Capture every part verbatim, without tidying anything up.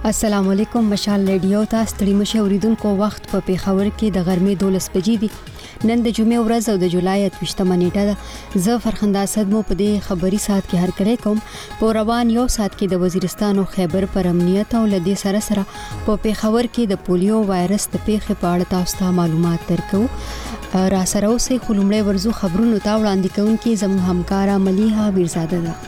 السلام علیکم مشال ریډیو ته ستړي مشه اوریدونکو وخت په پیښور کې د غرمې دولس بجې دي. نن د جمعې ورځ او د جولای اتوشتمه نیټه ده. زه فرخنده اسد مو په دې خبري ساعت کې هر کړی کوم. په روان یو ساعت کې د وزیرستان او خیبر پر امنیت او لدې سره سره په پیښور کې د پولیو وایرس د پیښې په اړه تاسو ته معلومات درکو. را سره اوسې خلومړی ورزو خبرونو ته وړاندې کوونکې زموږ همکارا ملیحه بیرزاده ده.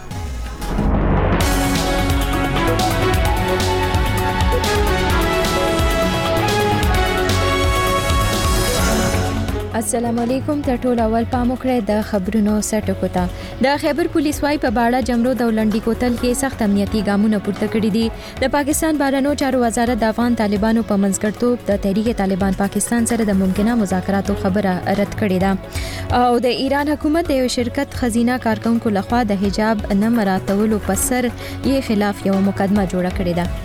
السلام علیکم ته ټول اول پام وکړئ د خبرونو سرټکو ته. د خیبر پولیس وايي په باړه جمرو د لنډی کوتل کې سخت امنیتي ګامونه پورته کړي دي. د پاکستان بهرنیو چارو وزارت د افغان طالبانو په منځګړیتوب د تحریک طالبان پاکستان سره د ممکنه مذاکراتو خبره رد کړې ده او د ایران حکومت د یو شرکت خزینه کارکونکو لخوا د حجاب نه مراتولو په سر یې خلاف یو مقدمه جوړه کړې ده.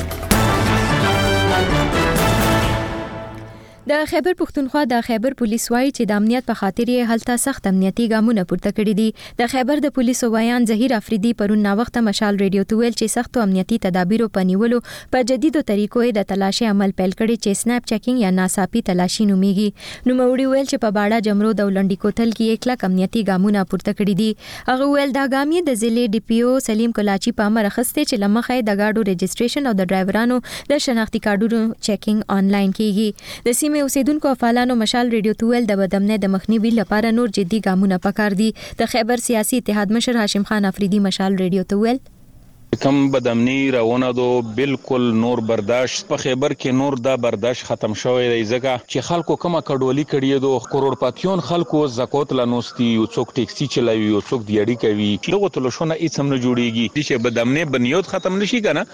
د خیبر پښتونخوا د خیبر پولیس وايي چې د امنیت په خاطر یې هلته سخت امنیتي ګامونه پورته کړي دي. د خیبر د پولیسو وایان ظهیر افریدي پرون نا وخت مشال ریډیو ته ویل چې سخت امنیتي تدابیرو په نیولو په جديدو طریقو د تلاشي عمل پیل کړي چې سناپ چیکینګ یا ناڅاپي تلاشي نوميږي. نو موړي ویل چې په باړه جمرو د لنډی کوتل کې یک لک امنیتي ګامونه پورته کړي دي. هغه ویل دا ګامې د ضلع ډي پی او سلیم کلاچی په امر اخسته چې لمخه د گاډو رجسټریشن او د ډرایورانو د شناختی کارډونو چیکینګ آنلاین کیږي. د سیمې اوسیدونکو فعالانو مشال ریډیو تویل د بدامنۍ د مخنیوي لپاره نور جدي ګامونه پکار دي. د خیبر سیاسي اتحاد مشر هاشم خان افریدي مشال ریډیو تویل کم بدامنی راونه دو بالکل نور برداشت په خیبر کې نور دا برداشت ختم شوی دی ځکه چې خلکو کومه کډولی کړی دو کروڑپاتیون خلکو زکات لنوستي او څوک ټیکسي چلوي او څوک دیړی کوي دغه تلشونه هیڅ هم نه جوړیږي چې بدامنۍ بنیاد ختم نشي کنه.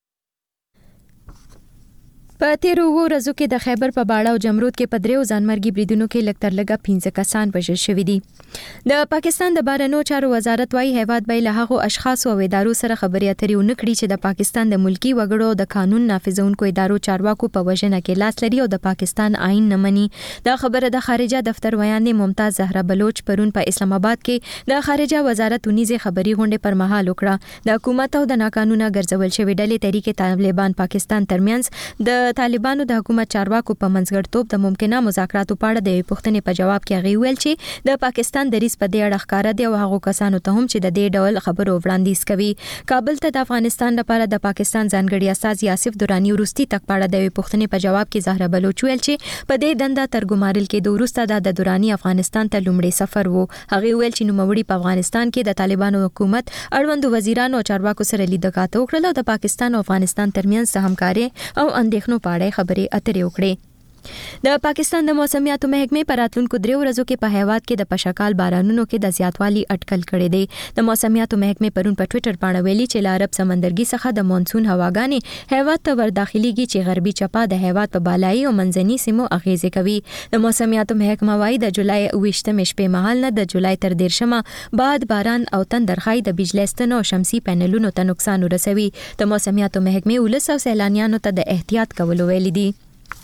په تیرو ورځو کې د خیبر په باړه او جمرود کې په دریو ځانمرګي بریدونو کې لکتر لګه پنځه کسان وژل شوي دي. د پاکستان د بهرنیو چارو وزارت وايي هیواد به له هغو اشخاصو او ادارو سره خبرې اترې ونه کړي چې د پاکستان د ملکی وګړو د قانون نافذونکو ادارو چارواکو په وژنه کې لاس لري او د پاکستان آئین نه مني. دا خبره د خارجه دفتر ویاندې ممتاز زهرا بلوچ پرون په اسلام آباد کې د خارجه وزارت ونیزه خبري غونډه پر مهال وکړه. د حکومت او د ناقانونه ګرځول شوی ډلې تحریک طالبان پاکستان ترمنځ د طالبانو د حکومت چارواکو په منځګړیتوب د ممکنه مذاکراتو په اړه د پوښتنې په جواب کې هغه ویل چې د پاکستان دریځ په دې اړه ښکاره دی او هغه کسانو ته هم چې د دې ډول خبرو وړاندیز کوي. کابل ته د افغانستان لپاره د پاکستان ځانګړي استاذ یاسف دورانی ورستي تک په اړه د پوښتنې په جواب کې زهرا بلوچ ویل چې په دې دنده ترګمارل کې د ورسته د دورانی افغانستان ته لومړی سفر وو. هغه ویل چې نوموړي په افغانستان کې د طالبانو حکومت اړوند وزیرانو او چارواکو سره لیدکات وکړل او د پاکستان او افغانستان ترمنځ همکاري او اندېښنو په اړه خبرې اترې وکړې. د پاکستان د موسمیاتو محکمې په راتلونکو دریو ورځو کې په هیواد کې د پشکال بارانونو کې د زیاتوالي اټکل کړی دی. د موسمیاتو محکمې پرون په ټوئیټر باندې ویلي چې له عرب سمندرګي څخه د مونسون هواګانې هیواد ته ورداخليږي چې غربي چپا د هیواد په بالایي او منځني سیمو اغیزه کوي. د موسمیاتو محکمه وايي د جولای اوویشتمې شپې مهال نه د جولای تر دیرشمه بعد باران او تندرخای د بجلی ستنو او شمسي پینلونو ته نقصان ورسوي. د موسمیاتو محکمې ولس او سیلانیانو ته د احتیاط کولو ویلي دي.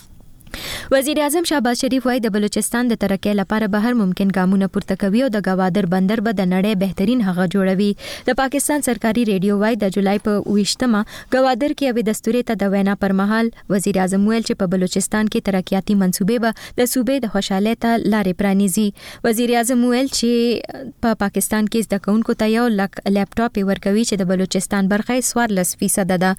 وزیر اعظم شهباز شریف وايي د بلوچستان د ترقۍ لپاره بهر ممکن ګامونه پورته کوي او د گوادر بندر به د نړۍ بهترین هغه جوړوي. د پاکستان سرکاري ریډیو وايي د جولای په اوویشتمه گوادر کې یوې دستوري ته د وینا پر مهال وزیر اعظم ویل چې په بلوچستان کې ترقیاتي منصوبې به د صوبې د خوشحالۍ ته لارې پرانیزي. وزیر اعظم ویل چې په پا پاکستان کې زده کوونکو ته یو لک لیپټاپ ورکوي چې د بلوچستان برخه څوارلس فیصد ده.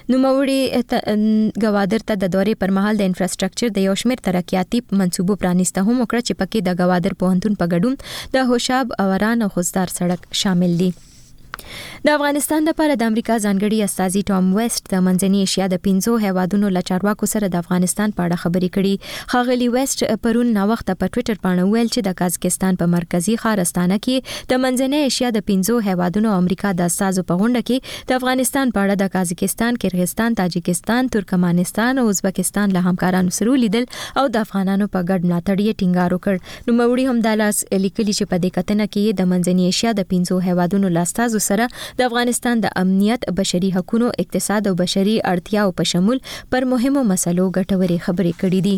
نوموړي گوادر ته د دورې پر مهال د انفراستراکچر د یو شمېر ترقیاتي منصوبو پرانیسته هم وکړه چې پکې د گوادر پوهنتون په ګډون د هوشاب اوران او خوزدار سړک شامل دي. د افغانستان لپاره د امریکا ځانګړي استازي ټام ویسټ د منځنۍ ایشیا د پنځو هیوادونو له چارواکو سره د افغانستان په اړه خبرې کړي. ښاغلي ویسټ پرون نا وخت په ټوئیټر باندې ویل چې د قازقستان په مرکزی ښار استانه کې د منځنۍ ایشیا د پنځو هیوادونو امریکا د استازو په غونډه کې د افغانستان په اړه د قازقستان، کرغستان، تاجکستان، ترکمنستان او ازبکستان له همکارانو سره لیدل او د افغانانو په ګډ ملاتړ یې ټینګار وکړ. نو موړي هم د لاس لیکلي چې په دې کتنه کې د منځنۍ ایشیا د پنځو هیوادونو له استازو سره د افغانستان د امنیت، بشري حقوقو، اقتصاد او بشري اړتیاو په شمول پر مهمو مسلو ګټورې خبرې کړې دي.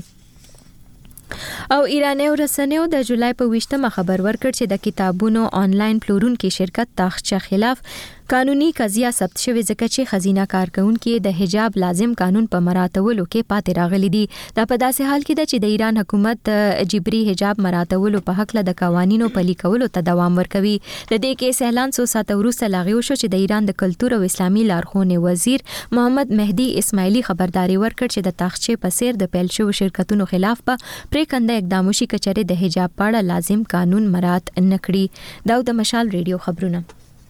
او ایرانی رسنیو د جولای په ویشتمه خبر ورکړ چې د کتابونو آنلاین پلورونکو شرکت تاخچه خلاف قانوني قضیه ثبت شوې ځکه چې خزینه کارکونکو د حجاب لازم قانون په مراعاتولو کې پاتې راغلي دي. دا په داسې حال کې ده چې د ایران حکومت د جبري حجاب مراعاتولو په حق له د قوانینو پلي کولو ته دوام ورکوي. د دې کې اعلان څو ساعته وروسته لاغي وشو چې د ایران د کلتور او اسلامي لارښوونې وزیر محمد مهدي اسماعیلی خبرداري ورکړ چې د تاخچې په سیر د پیل شوو شرکتونو خلاف به پریکنده اقدام وشي کچره د حجاب په اړه لازم قانون مراعات نکړي. دا د مشال ریډیو خبرونه.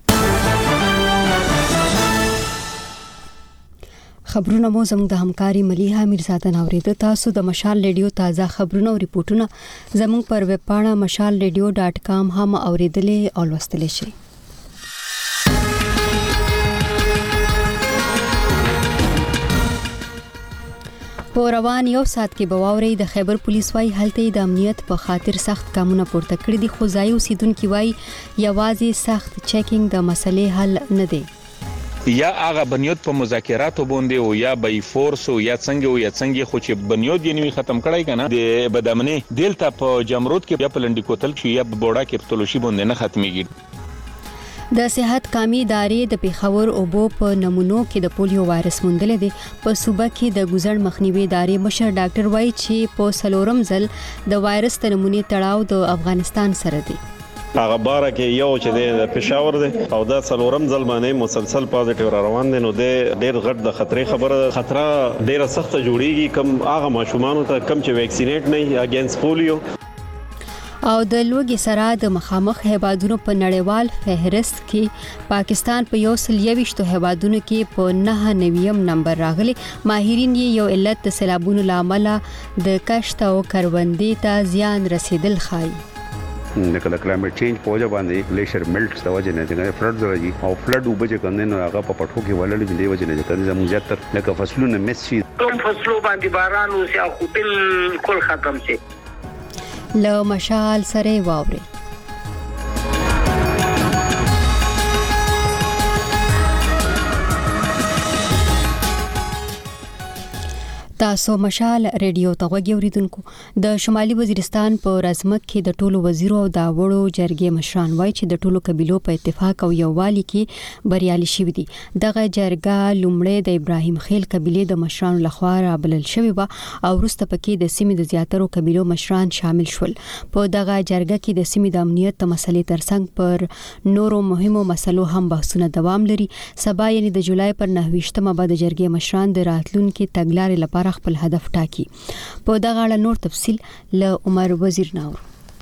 خبرونه مو زموږ د همکاري مليحه میرزاده نوریده. تاسو د مشال ریډیو تازه خبرونه او ریپورتونه زموږ پر ویب پاڼه مشال ریډیو ډاټ کام هم اوریدلې او لوستلی شئ. په روان یو سات کې بواوري د خیبر پولیس وايي هلته د امنیت په خاطر سخت کامونه پورته کړی دي، خو ځای اوسیدونکو وايي یوازې سخت چیکینګ د مسلې حل نه دی. یا هغه بنیاد په مذاکراتو باندې او یا بای فورس او یا څنګه او یا څنګه خو چې بنیاد یې نوي ختم کړای کنه د بدامنی دلته په جمرود کې یا په لنډی کوتل کې یا بوډا کې په تلوشي باندې نه ختميږي. د صحت کامي ادارې د پیښور اوبو په نمونو کې د پولیو وایرس موندل دي. په صوبه کې د ګوزړ مخنیوي ادارې مشر ډاکټر وایي چې په سلورم ځل د وایرس د نمونې تړاو د افغانستان سره دی. هغه بار کې یو چې د پېښور دی او دا څلورم ځل باندې مسلسل پازیټیو را روان دي، نو د ډېر غټ د خطرې خبره خطر ډېر سخت جوړیږي کم هغه ماشومان ته کم چې ویکسینیټ نه اگینست پولیو. او د لوګي سره د مخامخ هیوادونو په نړیوال فهرست کې پاکستان په یو سل یويشتو هیوادونو کې په نه نویم نمبر راغلی. ماهرین یې یو علت د سیلابونو لامل د کښت او کروندې ته زیان رسیدل ښایي. د کله کلایمټ چینج په وجه باندې گلیشر میلټس د وجه نه د فلډز راځي او فلډ وبجه کنه نو هغه په پټو کې ولړل دی وجه نه کنه زموږ زیاتر لکه فصلونه مس شي کوم فصلو باندې باران او سیا خو بالکل ختم شي. له مشال سره واوري. تاسو مشال ریډیو ته غوږی اوریدونکو. د شمالي وزیرستان په رزمک کې د ټولو وزیرو او د وړو جرګې مشران وایي چې د ټولو قبيلو په اتفاق او یووالي کې بریالي شوي دي. دغه جرګه لومړی د ابراهیم خیل قبيله د مشرانو لخوا رابلل شوی و او وروسته پکې د سیمې د زیاترو قبيلو مشران شامل شول. په دغه جرګه کې د سیمې د امنیت د مسلې ترڅنګ پر نورو مهمو مسلو هم بحثونه دوام لري. سبا یعنی د جولای پر نهه ویشتمه بعد جرګې مشران د راتلونکو تګلارې لپاره خپل هدف ټاکي. په دغه اړه نور تفصیل له عمر وزیر ناور.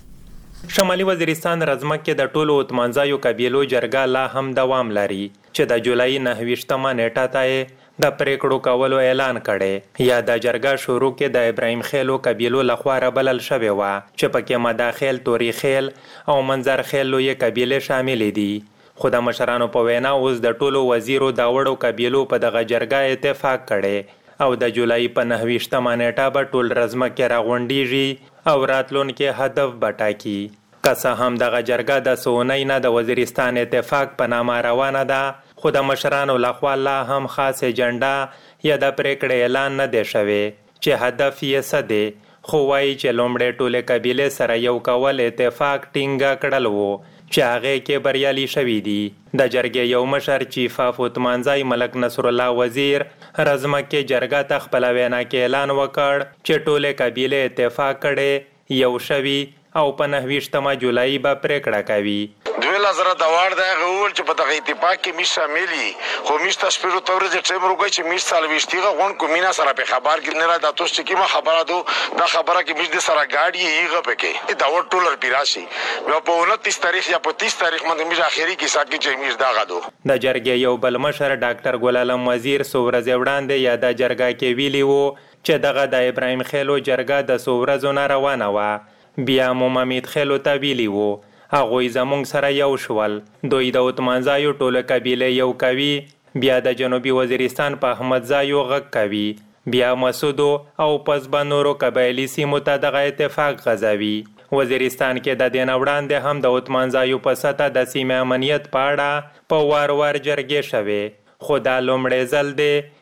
شمالي وزیرستان رزمک کې د ټولو اتمانځایو قبیلو جرګه لا هم دوام لري چې د جولای نهه ویشتمه نیټه ته د پریکړو کولو اعلان کړي. یا د جرګه شروع کې د ابراهیم خیلو قبیلو لخوا رابلل شوی و چې پکې مداخل توري خیل او منظر خیل لوی قبیله شامل دي. خو د مشرانو په وینا اوس د ټولو وزیرو دا وړو قبیلو په دغه جرګه اتفاق کړي او د جولای په نهه ویشتمه نیټه به ټول رزمک کې راغونډیږي او راتلونکي هدف بټاکي. که څه هم دغه جرګه د سونۍ نه د وزیرستان اتفاق په نامه روانه ده، خو د مشرانو لخوا لا هم خاص اجنډا یا د پریکړې اعلان نه دی شوی چې هدف یې څه دی. خو وایي چې لومړی ټولې قبیلې سره یو کول اتفاق ټینګه کړل وو چې هغه کې بریالي شوي دي. د جرګې یو مشر چیف اف اتمانځای ملک نصر الله وزیر رزمک کې جرګه ته خپل وینا کې اعلان وکړ چې ټولې قبیلې اتفاق کړي یو شوي او په نهه ویشتمه جولای به پریکړه کوي. دوی لزره د وړ د غول چې په دغه اتفاق کې می شاملي خو میشته شپږ تورې چې ټیم روګي چې میشته سالويشتيغه غون کومینا سره په خبر کې نه را د تاسو چې ما خبره دو دا خبره کې میشته سره گاډي یې غپکه دا و ټولر پیراشي په انتیس تاریخ یا په تیس تاریخ باندې میش اخیری کې ساکي چې میش دا غدو. د جرګې یو بل مشر ډاکټر ګل علم وزیر سورز وړاندې یا د جرګه کې ویلی وو چې دغه د ابراهیم خیلو جرګه د سورزو نه روانه و. بیا محمد خیلو ته ویلی وو هغه زمونږ سره یو شول، دوی د اتمانځایو ټوله قبیله یو کوي. بیا د جنوبي وزیرستان په احمدځایو غږ کوي، بیا مسودو او پسبا نورو قبایلي سیمو ته دغه اتفاق غځوي. وزیرستان کې د دین وړاندې هم د اتمانځایو په سطح د سیمې امنیت په اړه په وار وار جرګې شوې، خو دا لومړی ځل دی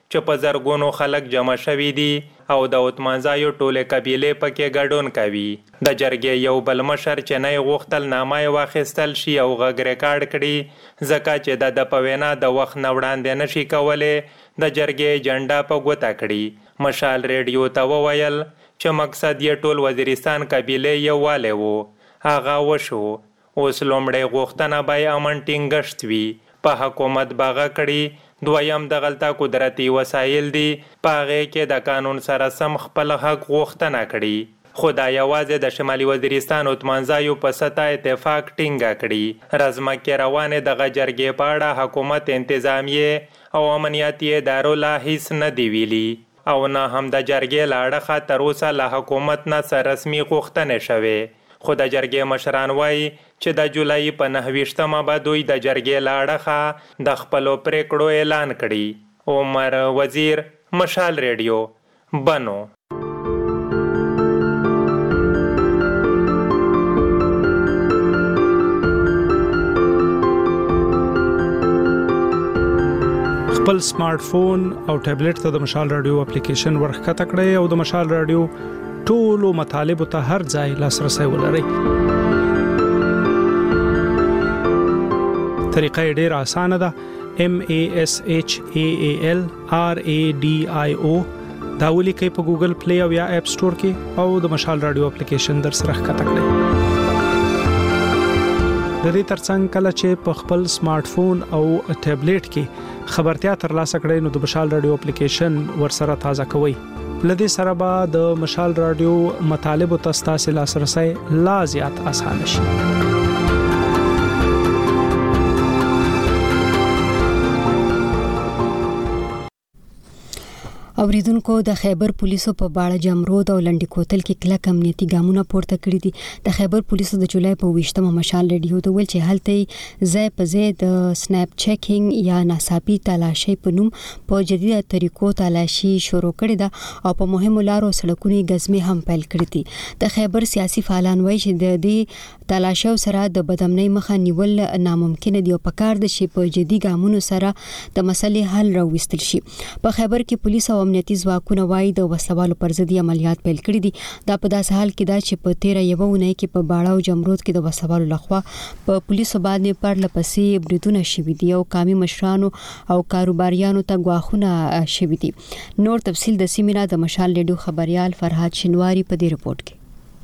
چې په زرګونو خلک جمع شوي دي او د اتمانځایو ټولې قبیلې پکې ګډون کوي. د جرګې یو بل مشر چې نه غوښتل نامه واخیستل شي او غږ ریکارډ کړي ځکه چې د د په وینا د وخت نه وړاندې نشي کولی د جرګې جنډا په ګوته کړي. مشال ریډیو ته وویل چې مقصد یې ټول وزیرستان قبیلې یووالی و. هغه وشو. اوس لومړی غوښتنه به امن ټینګښت وي. په حکومت باغه کړي. دویم د غلطه قدرتي وسایل دي. په هغې کې د قانون سره سم خپل حق غوښتنه کړي. خو دا یوازې د شمالي وزیرستان اتمانځایو په سطح اتفاق ټینګه کړي. رزمه کې روانې دغه جرګې په اړه حکومت انتظامیې او امنیتي ادارو لا هیڅ نه دی ویلي او نه هم د جرګې له اړخه تر اوسه له حکومت نه څه رسمي غوښتنې شوې. خو د جرګې مشران وایي چې د جولای په نهه ویشتمه به دوی د جرګې له اړخه د خپلو پریکړو اعلان کړي. عمر وزیر، مشال ریډیو، بنو. خپل سمارټ فون او ټابلیټ ته د مشال رادیو اپلیکیشن ورښکته کړئ او د مشال رادیو ټولو مطالبه ته هر ځای لاسرسي ولرئ. طریقه ډېره اسانه ده. M A S H A A L R A D I O دا ولیکئ په ګوګل پلی او یا اپ سٹور کې او د مشال رادیو اپلیکیشن در سره ښکته کړئ. د دې ترڅنګ کله چې په خپل سمارټ فون او ټابلیټ کې خبرتیا ترلاسه کړئ نو د مشال رادیو اپلیکیشن ورسره تازه کوئ. لدې سره به د مشال رادیو مطالب او تاسو لاسرسي لا زیات اسانه شي. اوریدونکو د خیبر پولیسو په باړه جمرود او لنډی کوتل کې کلک امنیتي ګامونه پورته کړی دي. د خیبر پولیسو د جولای په ویشتمه مشال ریډیو ته ویل چې هلته ځای په ځای د سناپ چیکینګ یا ناڅاپي تلاشي په نوم په جديده طریقو تلاشي شروع کړې ده او په مهمو لارو سړکونو غزمې هم پیل کړې دي. د خیبر سیاسي فعالان وایي چې د دې تلاشي سره د بدامنۍ مخه نیول ناممکن دي او په کار د شي په جدي ګامونو سره د مسلې حل راوستل شي. په خیبر کې پولیس او امنیتي ځواکونه وايي د وسلوالو پر ضد عملیات پیل کړي دي. دا په داسې حال کې ده چې په تیره یوه اونۍ کې په باړه او جمرود کې د وسلوالو لخوا په پولیسو باندې پرله پسې بریدونه شوي دي او قومي مشرانو او کاروباریانو ته ګواښونه شوي دي. نور تفصیل د سیمه د مشال ریډیو خبريال فرهاد شنواری په دې رپورت کې.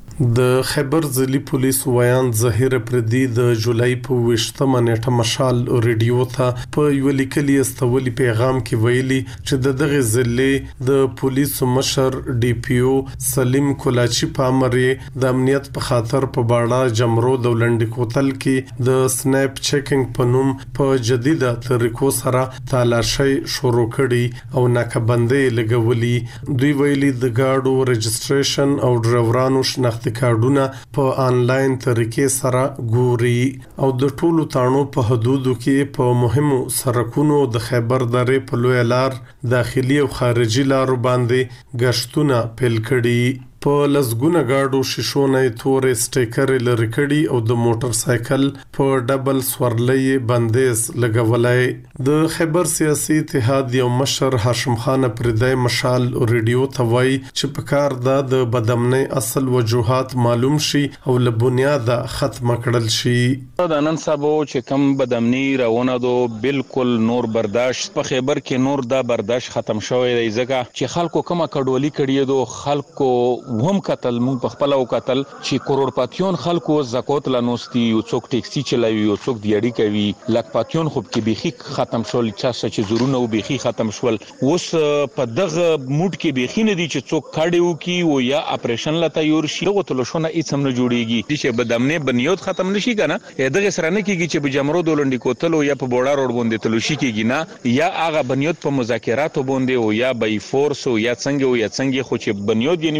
د خیبر ضلعي پولیس ویان ظهیر پردي د جولای په ویشتمه نیټه مشال ریډیو ته په یو لیکلي استولي پیغام کې ویلي چې د دغه ضلع د پولیس مشر ډي پی او سلیم کولاچی په امر د امنیت په خاطر په باړه جمرود او لنډی کوتل کې د سناپ چیکینګ په نوم په جديده طریقو سره تلاشي شروع کړي او ناکبندۍ لګولي. دوی ویلي د گاډو رجستریشن او ډرایورانو شناخت کارډونه په آنلاین طریقې سره ګوري او د ټولو تانو په حدودو کې په مهمو سرکونو د خیبر درې په لوی لار داخلي او خارجي لارو باندې غشتونه پیل کړي. په لزګونه گاډو شیشونه تورې سټیکر لري کړي او د موټر سایکل په ډبل سورلې بندیز لګولای. د خیبر سیاسي اتحاد یو مشر هاشم خان پردای مشال ریډیو ته وایي چې په کار د بدامنۍ اصل وجوهات معلوم شي او له بنیاده ختم کړل شي. د نن سبا چې کم بدامنۍ راونه دو بالکل نور برداشت په خیبر کې نور دا برداشت ختم شوی دی ځکه چې خلکو کومه کډولی کړي دو خلکو هم قتل مون په خپل او قتل چې کروڑپاتیون خلکو زکات لنوستي او څوک ټیکسي چلوي او څوک دیړی کوي لکپاتیون خو کې بيخي ختم شول چې چې زورونه او بيخي ختم شول. اوس په دغه موډ کې بيخي نه دي چې څوک کاډیو کی او یا اپریشن لته یور شي دغه تلشونه هیڅ هم نه جوړيږي چې بدامنۍ بنیاد ختم نشي کنه دغه سره نه کیږي چې په جمرود ولندې کوتل او یا په بوډا روډ باندې تلوشي کیږي نه یا هغه بنیاد په مذاکراتو باندې او یا بای فورس او یا څنګه او یا څنګه خو چې بنیاد یې نوي ختم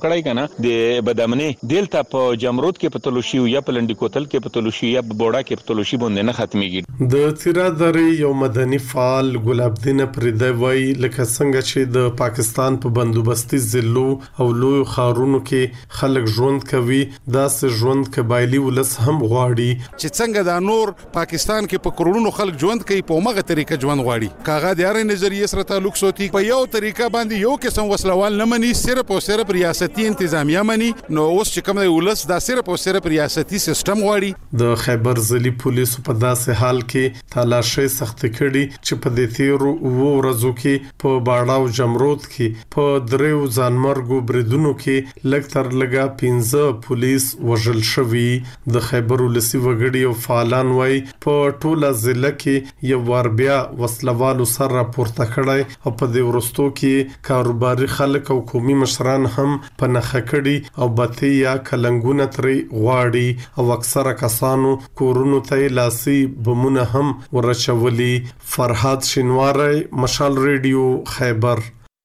کړای کنه د بدامنی دلته په جمرود کې په تلوشي یا په لنډی کوتل کې په تلوشي یا په بوډا کې په تلوشي باندې نه ختميږي. د تیراداري یو مدني فعال ګلاب الدین پردی وای لکه څنګه چې د پاکستان په بندوبستي ضلعو او لوی خارونو کې خلک ژوند کوي داسې ژوند قبایلی ولس هم غواړي چې څنګه د نور پاکستان کې په کرونو خلک ژوند کوي په مغه طریقه ژوند غواړي کاغه د هر نظریه سره تعلق ساتي په یو طریقه باندې یو قسم وسلوال نه مني صرف او صرف ریاستي انتظامیه مني نو اوس چې کوم دی ولس دا صرف او صرف ریاستي سیستم غواړي. د خیبر ضلعي پولیسو په داسې حال کې تلاشي سخت کړي چې په دې تیرو وو ورځو کې په باړاو جمرود کې په دریو ځانمرګو بریدونو کې لږ تر لږه پنځه پولیس وژل شوي. د خیبر ولسي وګړي او فعالان وای په ټوله ضلع کې یو ور بیا وسلوالو سر راپورته کړي او په دې ورستو کې کاروباري خلک او قومي مشران هم په نخښه کړي او بته یا کلنګونه ترې غواړي او اکثره کسانو کورونو ته لاسي بمونه هم ورچولي. فرحات شینواری مشال ریډیو خیبر.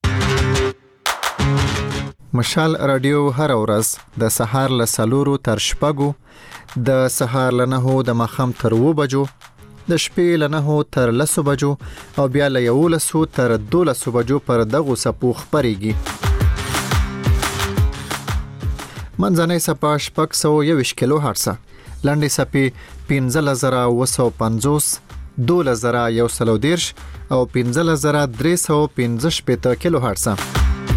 مشال رادیو هر ورځ د سهار له سلورو تر شپږو د سهار له نهو د ماښام تر اوو بجو د شپې له نهو تر لسو بجو او بیا له یولسو تر دولسو بجو پر دغو څپو خپرېږي. منځنۍ څپه شپږ سوه یوویشت کیلو هرڅه، لنډې څپې پنځلس زره اوه سوه پنځوس، دولس زره یو سل او دېرش او پنځلس زره درې سوه پنځه شپېته کیلو هرڅه.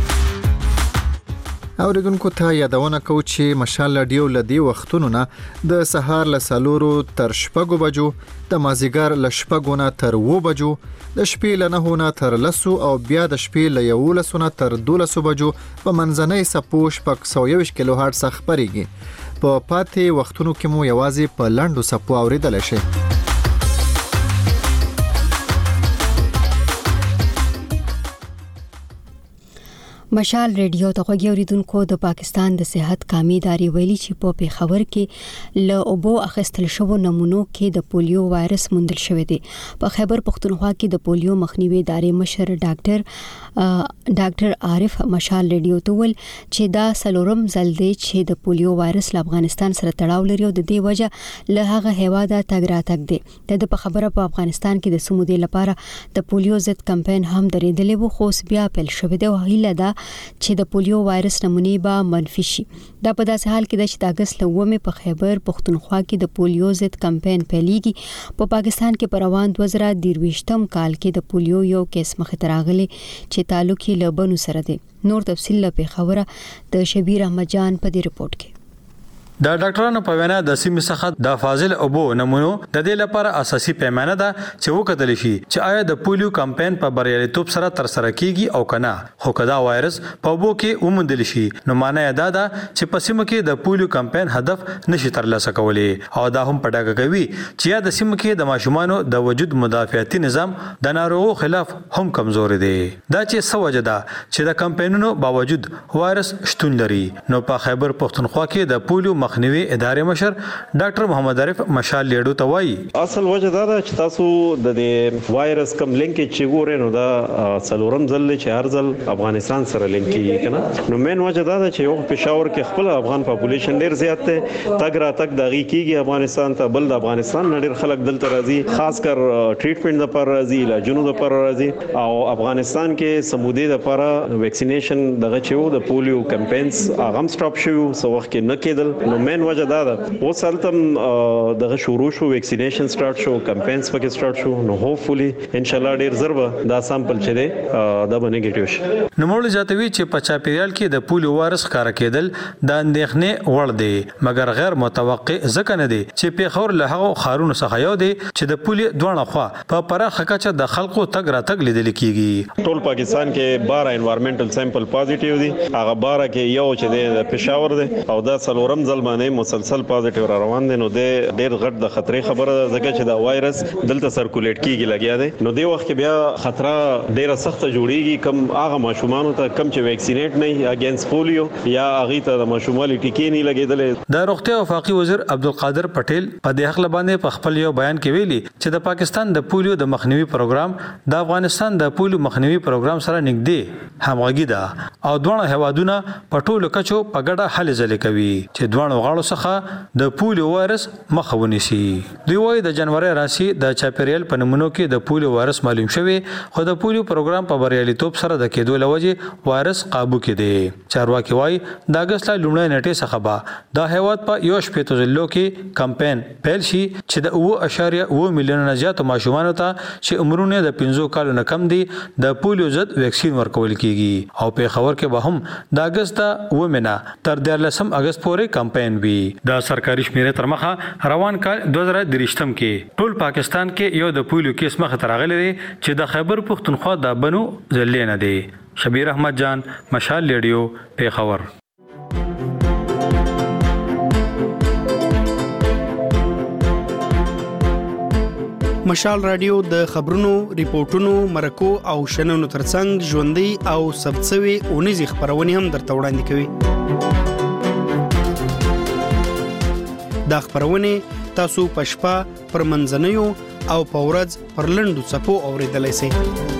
اوریدونکو ته یادونه کوو چې مشال رادیو له دې وختونو نه د سهار له څلورو تر شپږو بجو، د مازیګر له شپږو نه تر اوو بجو، د شپې له نهو نه تر لسو او بیا د شپې له یولسو نه تر دولسو بجو په منځنۍ څپو شپږ سوه یوویشت کیلو هرڅه خپرېږي. په پاتې وختونو کې مو یوازې په لنډو څپو اوریدلی شئ. مشال ریډیو ته غوږی اوریدونکو د پاکستان د صحت کامې ادارې ویلي چې په پیښور کې له اوبو اخیستل شوو نمونو کې د پولیو وایرس موندل شوی دی. په خیبر پښتونخوا کې د پولیو مخنیوي ادارې مشر ډاکټر ډاکټر عارف مشال ریډیو ته ویل چې دا سلورم ځل دی چې د پولیو وایرس له افغانستان سره تړاو لري او د دې وجه له هغه هیواده تګ راتګ دی. د په خبره په افغانستان کې د سمودې لپاره د پولیو ضد کمپاین هم درېدلی و خو بیا پیل شوی دی او هیله ده چې د پولیو وایرس نمونې به منفي شي. دا په داسې حال کې ده چې د اګست له اوومې په خیبر پښتونخوا کې د پولیو ضد کمپاین پیلېږي. په پاکستان کې په روان دوه زره درویشتم کال کې د پولیو یو کیس مخې ته راغلی چې تعلق یې له بنو سره دی. نور تفصیل له پیښوره د شبیر احمد جان په دې رپورت کې. د ډاکټرانو په وینا د سیمې څخه د فاضل اوبو نمونو د دې لپاره اساسي پیمانه ده چې وکتل شي چې آیا د پولیو کمپاین په بریالیتوب سره تر سره کیږي او کنه. خو کدا وایرس په اوبو کې ومندل شي نو معنی دا ده چې په سیمه کې د پولیو کمپاین هدف نشي ترلاسه کولی او دا هم پټاګه کوي چې یا د سیمه کې د ماشومانو د وجود مدافعتي نظام د ناروغو خلاف هم کمزور دی. دا چې سوجه ده چې د کمپاینونو باوجود وایرس شتون لري. نو په خیبر پښتونخوا کې د پولیو مخنیوي ادارې مشر ډاکټر محمد عارف مشال لیډو ته وایي اصل وجه دا ده چې تاسو د دې وایرس کم لینک چې ګورئ نو دا څلورم ځل چې هر ځل افغانستان سره لینک کیږي کنه. نو مین وجه دا ده چې یو پېښور کې خپل افغان پاپولیشن ډیر زیات دی، تګ را تګ دغه کیږي افغانستان ته، بل د افغانستان ډیر خلک دلته راځي، خاص کر ټریټمنټ لپاره راځي، علاجونو لپاره راځي او افغانستان کې سمودي لپاره ویکسینیشن دغه چې وو د پولیو کمپاینز هغه سټاپ شو سو وخت کې نه کېدل. نو مین وجه دا ده اوس هلتم دغه شروع شو، ویکسینیشن سٹارټ شو، کمپاینز پکې سٹارټ شو. نو هوپفولي ان شاء الله ډیر زر به دا سامپل چې دی دا به نیگیټیو شي. نو موږ ځاتوي چې په چاپیریال کې د پولیو وایرس ښکار کېدل د اندېښنې وړ دی مګر غیر متوقع ځکه نه دی چې پیښور له هغو ښارونو څخه یو دی چې د پولیو دواړه خوا په پراخه کچه د خلکو تګ راتګ لیدل کېږي. ټول پاکستان کې بارہ انوایرنمنټل سیمپل پازیټیو دي، هغه بارہ کې یو چې دی د پېښور دی او دا څلورم ځل باندې مسلسل پازیټیو را روان دي نو د ډېر غټ د خطرې خبره ده ځکه چې دا وایرس دلته سرکولیټ کیږي لګیا دی نو د وخت کې بیا خطر ډېر سخت جوړیږي کم هغه ماشومان ته کم چې ویکسینیټ نه اگینست پولیو یا هغه ته د ماشومالي ټیکې نه لګیدلې د روغتیا وفاقي وزیر عبدالقادر پټیل په دې حق باندې په خپل یو بیان کې ویلي چې د پاکستان د پولیو د مخنیوي پروګرام د افغانستان د پولیو مخنیوي پروګرام سره نږدې همغږي ده او دوه هوادونه په ټولو کچو په ګډه هلې ځلې کوي چې دوه غاړو څخه د پولیو وایرس مخه ونیسي دوی وايي د جنوري راسي د چاپیریال په نمونو کې د پولیو وایرس معلوم شوی خو د پولیو پروګرام په بریالیتوب سره د کېدو لوجه وایرس قابو کې دی چارواکي وايي د اگست لا لومړی نیټه څخه به د هیواد په یو شپږ ضلعو کې کمپاین پیل شي چې د اوه اشاریه اوه میلیون نه زیات ماشومان ته چې عمرونه د پنځو کالو نه کم دي د پولیو ضد ویکسین ورکول کیږي او په خبر کې به هم د اگست اوه مینا تر دیارلسم اگست پورې کمپاین وي د سرکاري شمیرې تر مخه روان کال دوه زره درشتم کې ټول پاکستان کې یو د پولیو کیس مخه ترغلي دي چې د خیبر پختونخوا د بنو ضلع نه دی شبیر احمد جان مشال ریډیو پیښور مشال رادیو د خبرونو ریپورتونو مرکو او شننو ترڅنګ ژوندۍ او ثبتسوي اونیزي خبرونه هم درته وړاندې کوي دا خبرونه تاسو پښپا پر منځنیو او پورز پر لندو صفو اوریدلای شئ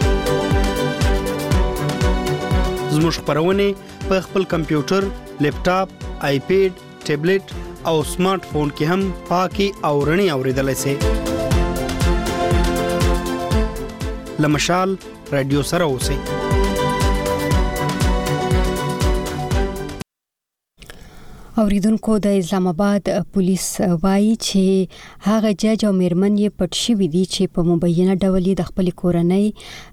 زموږ خبرونه په خپل کمپیوټر لیپټاپ آیپیډ ټابلیټ او سمارټ فون کې هم پاکي او رڼي اوریدلای شئ لمشال رادیو سره اوسئ اوریدونکو د اسلام آباد پولیس وایي چې هغه جج او میرمن یې پټ شوي دي چې په مبینه ډول د خپل کورنۍ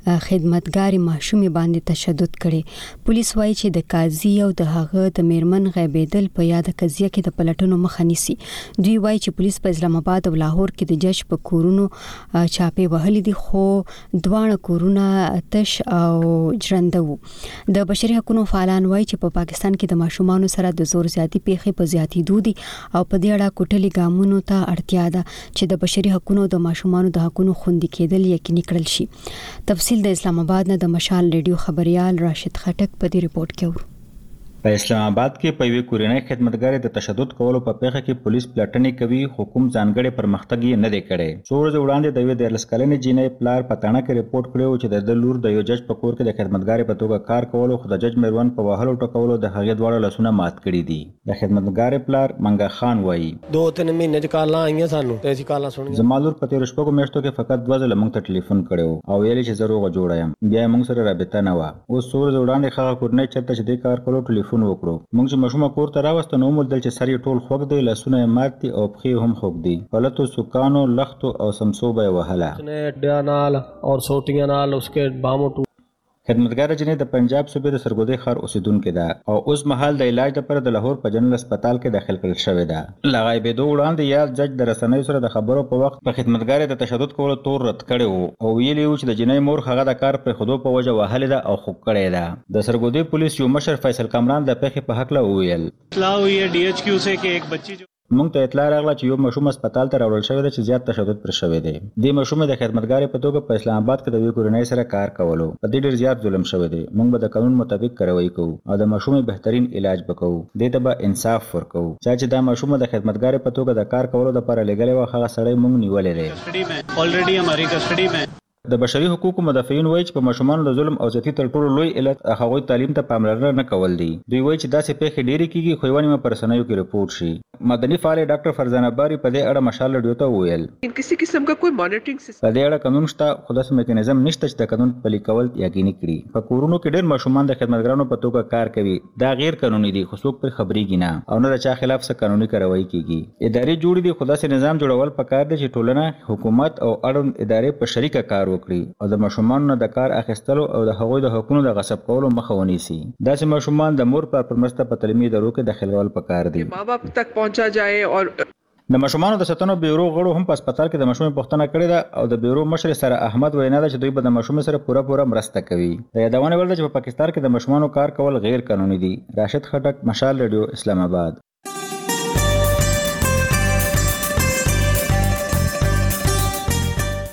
خدمتګاري ماشومې باندې تشدد کړي پولیس وایي چې د قاضي او د هغه د میرمن غیبېدل په یاد قضیه کې د پلټنو مخه نیسي دوی وایي چې پولیس په اسلام آباد او لاهور کې د جج په کورونو چاپې وهلې دي خو دوه کورونه تش او ژرنده وو د بشري حقوقو فعالان وایي چې په پاکستان کې د ماشومانو سره د زور زیاتی پیښې په زیاتېدو دي او په دې اړه کوټلي ګامونو ته اړتیا ده چې د بشري حقوقو د ماشومانو د حقوقو خوندي کېدل یقیني کړل شي تفصیل د اسلام آباد نه د مشال ریډیو خبريال راشد خټک په دې ریپورت کې ورو په اسلام آباد کې په یوې کورنۍ خدمتګار د تشدد کولو په پیښه کې پولیس پلټنې کوي حکومت ځانګړي پرمختګ یې نه دی کړی څو ورځې وړاندې د یوې دیارلس کلنې جینۍ پلار په تاڼه کې ریپورت کړی چې د لور د یو جج په کور کې د خدمتګارې په توګه کار کولو خو د جج میرمن په وهلو ټکولو د هغې دواړه لاسونه مات کړي دي د خدمتګارې پلار منګا خان وایي دو تین مهینې چې کالاں آئیاں سانو ته چې کالاں سنې زما لور په تېرو شپږو میاشتو کې فقط دوه ځله موږ ته ټلیفون کړی او ویلې چې زه روغه جوړه یم بیا یې موږ سره رابطه نه وه اوس څو ورځې وړاندې هغه کورنۍ چېرته چې دې کار کولو ټلیفون وکړو موږ چې ماشومه کور ته راوسته نو وموندل چې سر یې ټول خوږ دی لاسونه یې مات دي او پښې هم خوږ دي په لتو سوکانو لختو او سمسو به یې وهله ډیا نال او سوټیاں نال اسکے بامو ټو خدمتګار جنې د پنجاب صوبې د سرګودي ښار اوسیدونکې ده او اوس مهال د علاج لپاره د لاهور په جنرال هسپتال کې داخل کړل شوې ده لغای بيدو وړاندې یا جج د رسنیو سره د خبرو په وخت په خدمتګار د تشدد کولو تور رد کړي وو او ویلي وو چې د جنې مور هغه د کار پر خودو په وجه وهلې ده او خوب کړي ده د سرګودي پولیس یو مشر فیصل کامران د پیښې په حق لا وویل اطلاع ہوئی ہے ڈی ایچ کیو سے کہ ایک بچی موږ ته اطلاع راغله چې یو ماشوم هسپتال ته راوړل شوی دی چې زیات تشدد پر شوی دی د ماشوم د خدمتګارې په توګه په اسلام آباد کې د یو کورنۍ سره کار کولو په دې ډېر زیات ظلم شوی دی موږ به د قانون مطابق کاروایی کوو او د ماشوم بهترین علاج وکړو دې ته به انصاف ورکوو چې دا ماشوم د خدمتګارې په توګه د کار کولو لپاره لګلې و هغه سړی موږ نیولې دی already हमारी custody में د بشري حقوقو مدافعین وایي چې په ماشومانو د ظلم او زیاتی تر ټولو لوی علت هغوی تعلیم ته پاملرنه نه کول دي دوی وایي چې داسې پیښې ډېرې کیږي خو یوه نیمه په رسنیو کې رپورټ شي مدني فعال ډاکټر فرزانه باری په دې اړه مشال ریډیو ته وویل کسی قسم کا کوئی مانیټرینګ سیستم په دې اړه قانون شته خو داسې میکانیزم نشته چې د قانون پلي کول یقیني کړي په کورونو کې ډېر ماشومان د خدمتګارانو په توګه کار کوي دا غیر قانوني دي خو څوک پرې خبرېږي نه او نه د چا خلاف څه قانوني کاروایی کیږي ادارې جوړې دي خو داسې نظام جوړول پکار دی چې ټولنه حکومت او اړوند ادارې په شریکه کار وکړي او د ماشومانو د کار اخیستلو او د هغوی د حقوقو د غصب کولو مخه ونیسي داسې ماشومان د مور په پرمسته په تعلیمي ادارو کې داخلول پکار دي ماں باپ تک پہنچا جائے اور د ماشومانو د ساتنو بیورو غړو هم په هسپتال کې د ماشومې پوښتنه کړې ده او د بیورو مشر سره احمد وینا ده چې دوی به د ماشومې سره پوره پوره مرسته کوي د یادونه ول چې په پاکستان کې د ماشومانو کار کول غیر قانوني دي راشد خټک مشال ریډیو اسلام آباد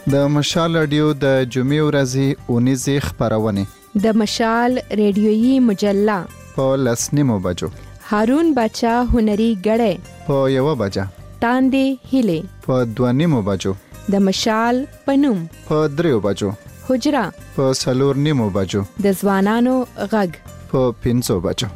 د مشال رادیو د جمعې ورځې اونیزه خبرونه د مشال ریډیويي مجله په لسنیمو بجو هارون بچا هنري غړې په یو بجا تاندې هله په دوانیمو بجو د مشال پنوم په دریو بجو حجرا په سلور نیمو بجو د ځوانانو غږ په پنځو بجو.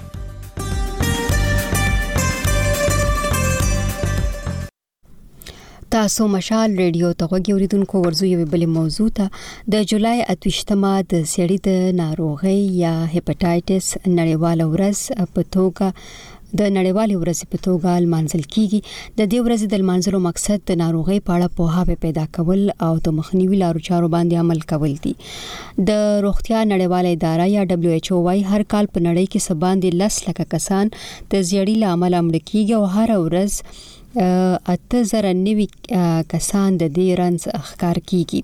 تاسو مشال ریډیو ته غوږی اوریدونکو ورزو یو بل موضوع ته د جولای اتوشتمه د سړي د ناروغي یا هپاتایټس نړیواله ورځ په توګه د نړیوالې ورځې په توګه لمانځل کیږي. د دې ورځې د لمانځلو مقصد د ناروغي په اړه پوهاوی پیدا کول او د مخنیوي لارو چارو باندې عمل کول دي. د روغتیا نړیواله اداره یا دبليو ایچ او وايي هر کال په نړۍ کې سباندې لس لکه کسان د زیړی لامل مړ کیږي او هر ورځ اته زره نوي کسان د دې رنځ ښکار کیږي.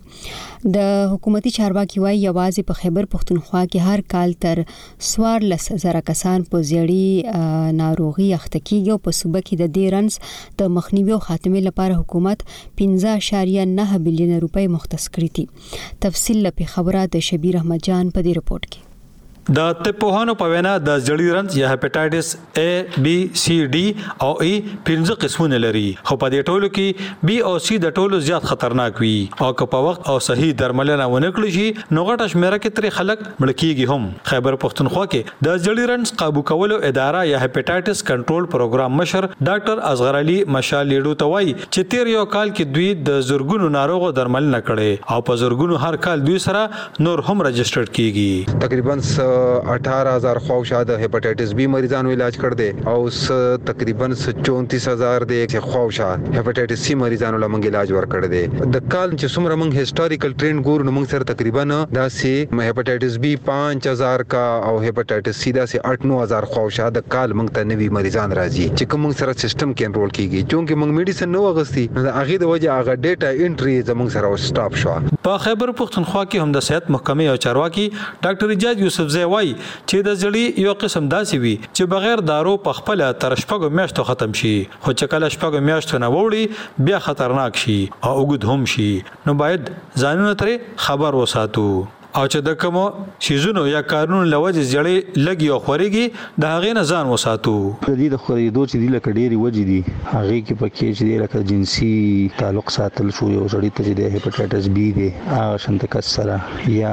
د حکومتي چارواکي وايي یوازې په خیبر پختونخوا کې هر کال تر څوارلس زره کسان په زیړی ناروغي اخته کیږي او په صوبه کې د دې رنځ د مخنیوي او خاتمې لپاره حکومت پنځه اعشاریه نه بلین روپۍ مختص کړي دي. تفصیل لپاره خبره د شبیر احمد جان په دې رپورت کې. د طبپوهانو په وینا د زړی رنځ یا هپاتایټس A, B, C, D او E پنځه قسمونه لري خو په دې ټولو کې B او C د ټولو زیات خطرناک وي او که په وخت او صحیح درملنه ونه کړی شي نو غټه شمیره کې تر خلک مړ کیږي هم. خیبر پختونخوا کې د زړی رنځ قابو کولو اداره یا هپاتایټس کنټرول پروګرام مشر ډاکټر اصغر علي مشال لیډو توای چې تیر یو کال کې دوی د زورګونو ناروغو درملنه کړي او په زورګونو هر کال دوی سره نور هم رجسټر کیږي. تقریبا अठारह हजार ख्वाहिशात hepatitis B मरीजानों इलाज कर दे और तकरीबन चौंतीस हजार दे ख्वाहिशात हेपेटाइटिस सी मरीजानों ला मंग इलाज वर कर दे. द काल च सुमर मंग हिस्टोरिकल ट्रेंड गुर मंग सर तकरीबन दा से हेपेटाइटिस बी पाँच हजार का और हेपेटाइटिस सी दा से आठ नौ हजार ख्वाहिशात द काल मंग त नवी मरीजान राजी च कम मंग सर सिस्टम के एनरोल कीगी क्योंकि मंग मेडिसिन नो अगस्ती आगे द वजह आगा डेटा एंट्री ज मंग सर स्टॉप शो. په خیبر پختونخوا کې هم د صحت محکمې او چارواکي ډاکټر ایجاد یوسف زی وای چې د زړی یو قسم داسي وي چې بغیر دارو په خپل تر شپږو میاشتو ختم شي خو چې کله شپږو میاشتو نه وړي بیا خطرناک شي او وګد هم شي نو باید ځانونه ترې خبر وساتو او چې د کوم شیزونو یا کارونو لوجه زړی لګي او خوريږي د هغې نه ځان وساتو. د دې د خورېدو چې دی لکه ډېری وجې دي هغې کې پکې چې دی لکه جنسي تعلق ساتل شو یو سړي ته چې دی هپاتایټس بي دی هغه شانته کس سره یا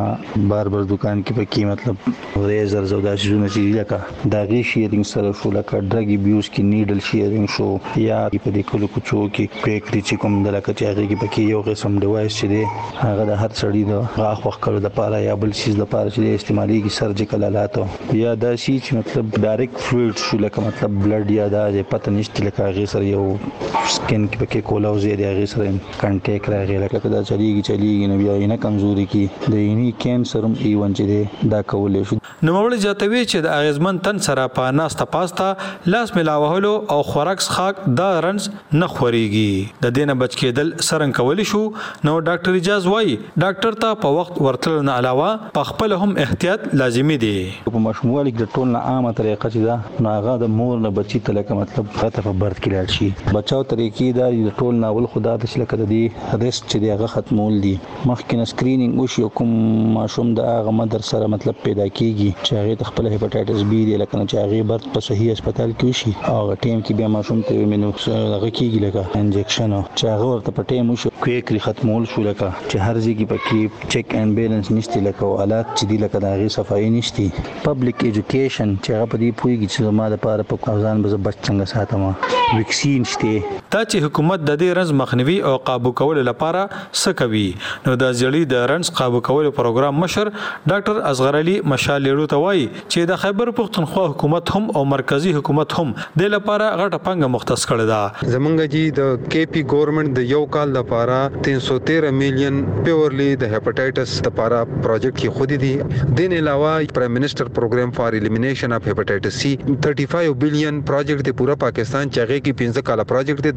بار بار دکان کې پکې مطلب ریزر او داسې شیزونه چې دي لکه د هغې شیرینګ سره شو لکه ډرګ ابیوز کې نیډل شیرینګ شو یا په دې کلو کوڅو کې پیکري چې کوم د لکه چې هغې کې پکې یو قسم ډیوایس چې دی هغه د هر سړي د غاښ وخت د لپاره یا بل شي د لپاره چې استعماليږي سرجیکل آلات یا دا شي چې مطلب ډایرکټ فلویډ شو لکه مطلب بلډ یا دا پته نشته لکه هغه سره یو سکن کې پکې کولا او زیری هغه سره کانټیکټ راغی لکه دا چلیږي چلیږي نو بیا یې نه کمزوري کی د یې کینسر هم ایون چې دا کولې شو. نو مړ جاتوي چې د اغیزمن تن سره په ناسته پاستا لاس ملاوهلو او خوراک خاک دا رنځ نه خوريږي د دینه بچ کېدل سرنګ کولی شو. نو ډاکټر اجاز وای ډاکټر ته په وخت ورتل نه علاوه په خپل هم احتیاط لازمي دي. په مشمول کې د ټول نه عامه طریقه چې دا نو هغه د مور نه بچی ته لکه مطلب غته په برت کې لاړ شي بچاو طریقې دا د ټول نه ول خدا د شلکه د دې ریسک چې دی هغه ختمول دي مخکې سکرینینګ وشي کوم ماشوم د هغه مدر سره مطلب پیدا کیږي چې هغه خپل هپاتایټس بي دی لکه چې هغه برت په صحیح هسپتال کې وشي او ټیم کې بیا ماشوم ته مینو هغه کیږي لکه انجکشن چې هغه ورته په ټیم وشي کویکلی ختمول شو لکه چې هر ځای کې پکې چیک اینڈ بیلنس نشته لکه حالات چې دی لکه د هغې صفایي نشته. پبلک ایجوکیشن چې هغه په دې پوهېږي چې زما دپاره په ځان به زه بچ څنګه ساتم ویکسین شته. دا چې حکومت د دې رنځ مخنیوي او قابو کولو لپاره څه کوي نو د زړی د رنځ قابو کولو پروګرام مشر ډاکټر اصغر علي مشال لیډو ته وایي چې د خیبر پختونخوا حکومت هم او مرکزی حکومت هم د لپاره غټه پنګه مختص کړې ده. زمونږ جی د کے پی ګورنمنت د یو کال لپاره तीन सौ तेरह میلیون پیورلی د هپاتایټس لپاره پروجیکټ کې خودي دي. دین علاوه پرایم منسٹر پروګرام فار الیمینیشن اف هپاتایټس سی पैंतीस بلین پروجیکټ دی پورا پاکستان چې هغه کې پنځه کاله پروجیکټ دی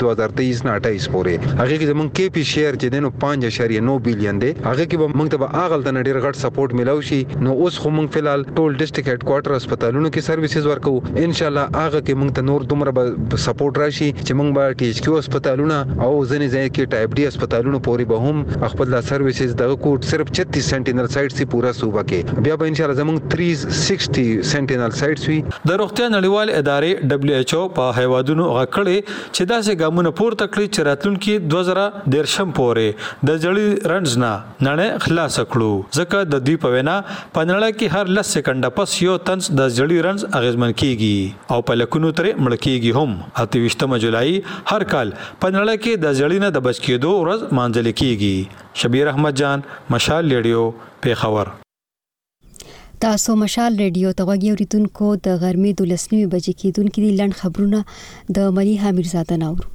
دو هزار تیئیس نه اٹھائیس پورې هغه کې زمونږ کې پی شیر چې دینو پانچ اشاریه نو بلین دی هغه کې به موږ ته اغل د نړۍ غټ سپورټ ملاوي شي. نو اوس خو موږ فلحال ټول ډیسټریکټ هډ کوارټر هسپتالونو کې سرویسز ورکو. ان شاء الله هغه کې موږ ته نور دومره سپورټ راشي چې موږ به ټي ایچ کیو هسپتالونو او ځنې ځای کې ټایپ ډي هسپتالونو پورې به هم خپل لا سرویسز دغه کو صرف چھتیس سنټینل سایټ سي پورا صوبه کې بیا به ان شاء الله زموږ تین سو شصت سنټینل سایټس وي. د روغتیا نړیوال ادارې دبليو ایچ او په هیوادونو غکړې چې داسې ګامونه پورته کړی چې راتلونکي دوه زره دیرشم پورې د جړی رنز نه نړۍ خلاص کړو ځکه د دوی په وینا په نړۍ کې هر لس سکنډه پس یو تنس د جړی رنز اغیزمن کیږي او په لکونو ترې مړ کیږي هم. اته ویشتمه جولای هر کال په نړۍ کې د جړی نه د بچ کېدو ورځ مانځل کیږي. شبیر احمد جان، مشال ریډیو، پیښور. تاسو مشال ریډیو ته غوږی اوریدونکو د غرمې دولسنیمه بجې کېدونکې دي لنډ خبرونه د مليحه میرزاده نور.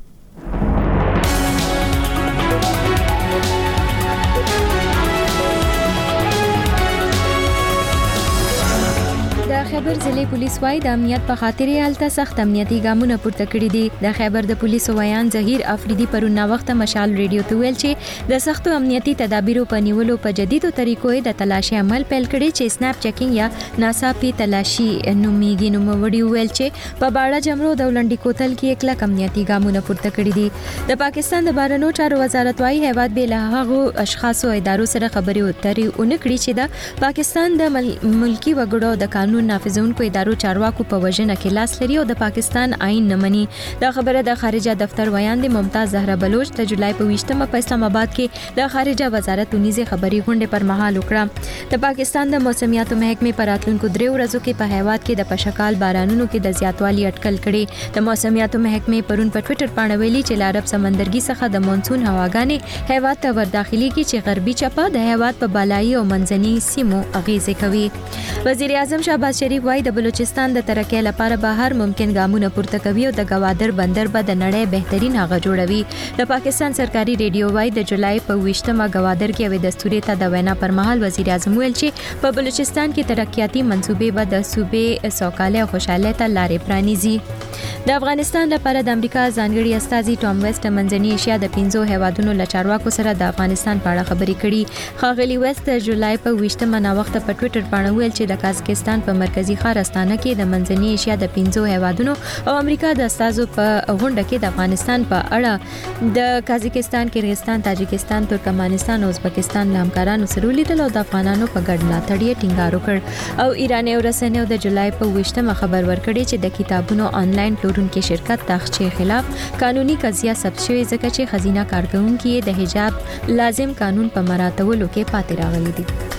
د خیبر ضلع پولیس وايي د امنیت په خاطر حالت سخت امنیتي ګامونه پورته کړي دي. د خیبر د پولیسو ویان ظهیر افریدي پرون وخت مشال ریډیو ته ویل چې د سختو امنیتي تدابیرو په نیولو په جديدو طریقو د تلاشي عمل پیل کړي چې سناپ چیکینګ یا ناڅاپي تلاشي نوميږي. نو وړي ویل چې په باړه جمرو د ولندې کوتل کې یک لک امنیتي ګامونه پورته کړي دي. د پاکستان د بهرنیو چارو وزارت وايي هیواد به له هغو اشخاصو ادارو سره خبرې اترې اونکړي چې د پاکستان د ملکی وګړو د قانون نافذونکو ادارو چارواکو په وژنه کې لاس لري او د پاکستان آئین نه مني. دا خبره د خارجه دفتر ویان د ممتاز زهرا بلوچ د جولای په ویشتمه په اسلام آباد کې د خارجه وزارت ونیزه خبري غونډه پر مهال وکړه. د پاکستان د موسمیاتو محکمې په راتلونکو درې ورځو کې په هیواد کې د پشکال بارانونو کې د زیاتوالي اټکل کړي. د موسمیاتو محکمې پرون په ټوئیټر باندې ویلي چې عرب سمندرګي څخه د مونسون هواګانې هیواد ته ورداخلي کې چې غربي چپه د هیواد په بالایي او منځني سیمو اغیزه کوي. وزیر اعظم شهباز شریف وايي د بلوچستان د ترقۍ لپاره به هر ممکن ګامونه پورته کوي او د گوادر بندر به د نړۍ بهترین هغه جوړوي. د پاکستان سرکاري ریډیو وايي د جولای په ویشتمه گوادر کې یو دستوري ته د وینا پر مهال وزیر اعظم ویل چې په بلوچستان کې ترقیاتي منصوبې به د صوبې سوکاله او خوشاله ته لارې پرانیزي. د افغانستان لپاره د امریکا ځانګړي استازي ټام ویسټ منځنی ایشیا د پنځو هیوادونو له چارواکو سره د افغانستان په اړه خبرې کړي. ښاغلي ویسټ د جولای په ویشتمه نا وخت په ټوئیټر باندې ویل چې د قازقستان په مرکزی ښار استانه کې د منځنی ایشیا د پنځو هیوادونو او امریکا د استازو په غونډه کې د افغانستان په اړه د قازقستان، کرغستان، تاجکستان، ترکمنستان او ازبکستان له همکارانو سره لیدل او د افغانانو په ګډ ملاتړ یې ټینګار وکړ. او ایراني رسنیو د جولای په ویشتمه خبر ورکړی چې د کتابونو آنلاین پلورونکو شرکت تاخچې خلاف قانوني قضیه ثبت شوې ځکه چې خزینه کارکونکو یې د حجاب لازم قانون په مراعاتولو کې پاتې راغلي دي.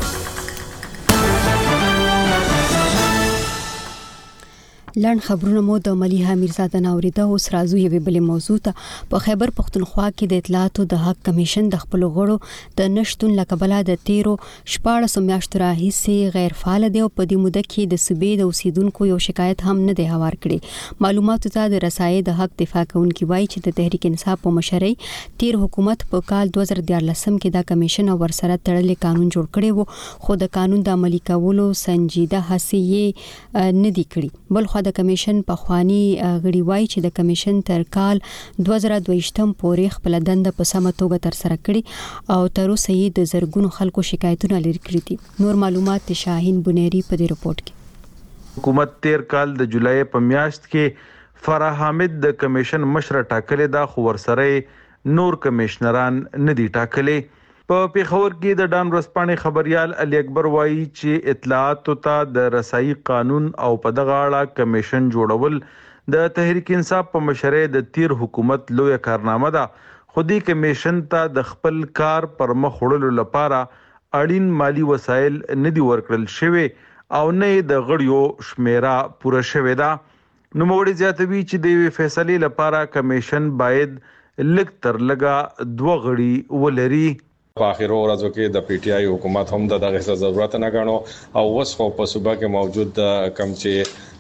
لړن خبرونه مو د مليحه میرزاده نوریده اوس راځو یوې بلې موضوع ته. په خیبر پښتونخوا کې د اطلاعاتو د حق کمیشن د خپل غړو د نشټون لکبله د تیرو شپاړسو میاشتو راهیسې غیر فعال دی او په دې موده کې د صوبې د اوسیدونکو یو شکایت هم نه دی هوار کړی. معلوماتو ته د رسایي د حق دفاع کوونکي وایي چې د تحریک انصاف په مشرۍ تیر حکومت په کال دوه زره دیارلسم کې دا کمیشن ور سره تړلې قانون جوړ کړی وو خو د قانون د عملي کولو سنجیده هڅې یې نه دي کړې. بل خو د کمیشن په خواني غړي وایي چې د کمیشن تر کال دوه زره دوهشتم پورې خپل دنده په سمه توګه تر سره کړي او تر اوسه یې د زرګونو خلکو شکایتونه لري کړي دي. نور معلومات شاهین بنيري په دې رپورت کې. حکومت تیر کال د جولای په میاشت کې فرح حامد د کمیشن مشر ټاکلې دا خو ورسره نور کمشنران ندي ټاکلې. په پیښور کې د ډان ورځپاڼې خبريال علي اکبر وایي چې اطلاعات ته د رسایي قانون او په دغه اړه کمیشن جوړول د تحریک انصاف په مشرۍ د تیر حکومت لوی کارنامه ده. خودي کمیشن ته د خپل کار پر مخ وړلو لپاره اړین مالی وسایل ندي ورکړل شوی او نه د غړیو شمیره پوره شوې ده. نو موږ زیاتوي چې د فیصلې لپاره کمیشن باید لږ تر لږه دوه غړي ولري. په اخیرو ورځو کې د پی ټ آی حکومت هم د دغه ضرورت نه غاڼو او وس خو په صوبه کې موجود کم چې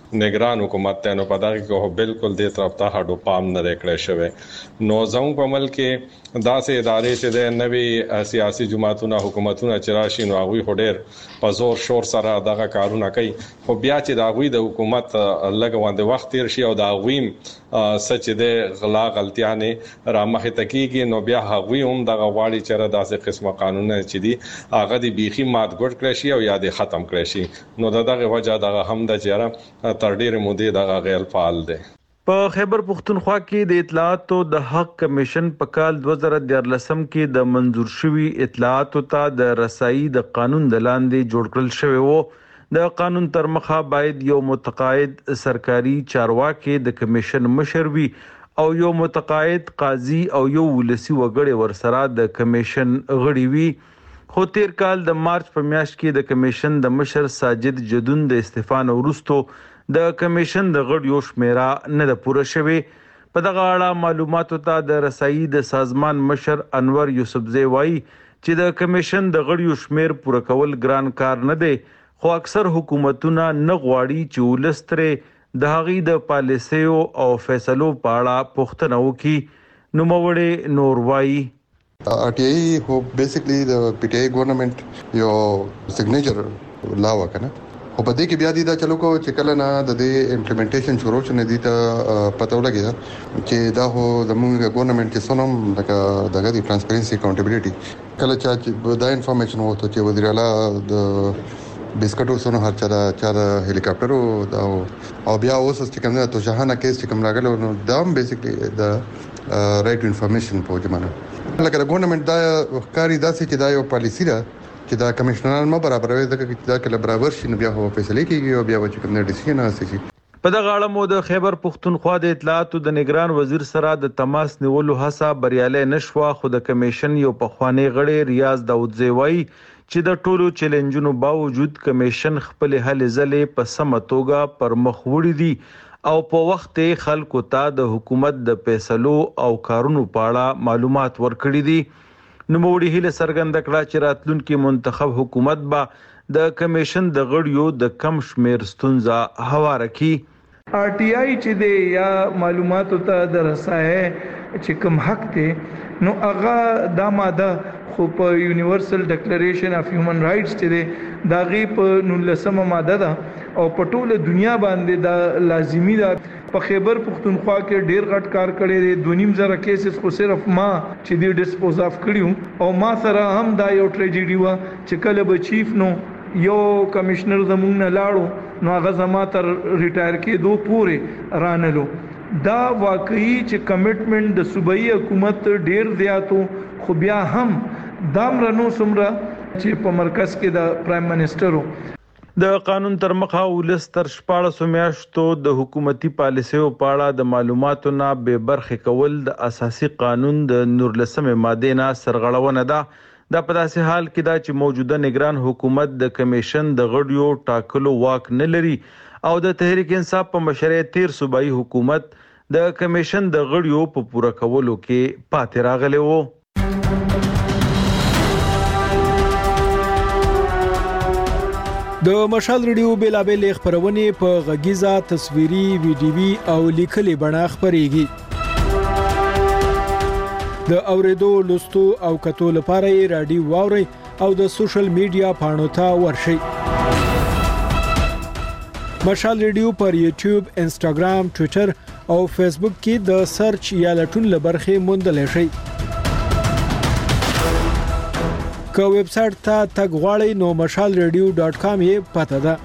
نگران حکومت ته نو پدغه کو بالکل د طرف ته هډو پام نه کړی شوی نو زموږ په عمل کې داسې ادارې چې د نوي سیاسي جماعتونو حکومتونو چراشي نو هغه هډر په زور شور سره دغه کارونه کوي خو بیا چې د هغه د حکومت لګوند وخت تیر شي او د هغه سچ د غلا غلطیانه را مخه تکیږي نو بیا هغه هم دغه واړي چر داسې قسمه قانون چې دي هغه د بيخي مات ګډ کړی شي او یا د ختم کړی شي نو دغه وجہ دغه هم د چیرې تر ډیره مودې دغه غیر فعال دي په خیبر پختونخوا کې د اطلاعاتو د حق کمیشن په کال دوه زره دیارلسم کې د منزور شوی اطلاعاتو ته د رسایي د قانون د لاندې جوړ کړل شوی وو د قانون تر مخه باید یو متقاعد سرکاري چارواکي د کمیشن مشر وي او یو متقاعد قاضي او یو ولسی وګړي ورسره د کمیشن غړي وي خو تیر کال د مارچ په میاشت کې د کمیشن د مشر ساجد جدون د استعفا وروسته د کمیشن د غړیو شمیره نه د پوره شوی په دغه اړه معلوماتو ته د رسایي د سازمان مشر انور یوسفزئی وایي چې د کمیشن د غړیو شمیر پوره کول ګران کار نه دی خو اکثر حکومتونه نه غواړي چې ولستره د هغې د پالیسیو او فیصلو په اړه پوښتنه وکړي نوموړی نور وایي آر ټي آی هو بیسیکلی د پی ټی آی ګورنمنت یو سیګنیچر لا وکنه خو په دې کې بیا دي دا چلو کو چې کله نه د دې امپلیمنټیشن شروع شنه دي ته پته ولګي چې دا هو زموږ ګورنمنت کې سونم لکه دغه دی ترانسپیرنسي اکاونټیبিলিټي کله چې دا انفارمیشن وته چې وزیر اعلی د بسکټو سونو هر چا چا هلیکاپټر او بیا اوس چې کومه تو جهانه کیس چې کوم راغلو نو دا هم بیسیکلی د رائټ انفارمیشن په جمانه لکه ګورنمنت دا کاری داسې چې دا یو پالیسی ده چې دا کمشنران مو برابروي ځکه چې دا کله برابر شي نو بیا هو فیصله کیږي او بیا چې کوم ډیسیژن حاصل شي په دغه اړه مو د خیبر پختونخوا د اطلاعاتو د نگران وزیر سره د تماس نیولو هڅه بریالي نشوه خو د کمیشن یو پخوانی غړی ریاض داودزی وایي چې د ټولو چیلنجونو باوجود کمیشن خپل هلې ځلې په سمه توګه پر مخ وړي دي او په وخت خلکو ته د حکومت د فیصلو او کارونو په اړه معلومات ورکړي دي نوموړي هله سرګند کړه چې راتلونکي منتخب حکومت به د کمیشن د غړیو د کم شمیر ستونزه هواره کړي آر ټي آی چې دی یا معلوماتو ته د رسایي چې کوم حق دی نو هغه دا ماده خو په یونیورسل ډیکلریشن اف هیومن رائټس چې دی دا غي په نولسمه ماده ده او په ټوله دنیا باندې دا لازمی ده په خیبر پختونخوا کې ډیر غټ کار کړی دی دوه نیم زره کیسز خو صرف ما چې دی ډیسپوز اف کړیو او ما سره هم دا یو ټریجډي و چې کله به چیف نو یو کمشنر زمونږ نه لاړو نو هغه زما تر ریټایر کېدو پورې رانلو دا واقعي چې کمټمنټ د صوبایي حکومت ډیر زیاتو خو بیا هم دام رنو سمره چې په مرکز کې د پرایم منسټرو د قانون تر مخه ولس تر شپاړسو میاشتو د حکومتي پالیسیو په اړه د معلوماتو نه بې برخې کول د اساسي قانون د نورلسمې ماده نه سرغړونه ده د په داسې حال کې دا چې موجوده نگران حکومت د کمیشن د غړیو ټاکلو واک نه لري او د تحریک انصاف په مشرۍ تیر صوبایي حکومت د کمیشن د غړیو په پوره کولو کې پاتې راغلی وو د مشال ریډیو بیلابل خبرونه په غږیزه تصویري ویډیوي او لیکلي بڼه خبريږي د اوریدو لوستو او کتو لپاره یې رادیو واوري او د سوشل میډیا پاڼو ته ورشئ مشال ریډیو پر یوټیوب انسټاګرام ټوئیټر او فیسبوک کې د سرچ یا لټون لبرخه موندل شئ که ویب سټ ته تګ غواړئ نو مشال ریډیو ډاټ کام یې پته ده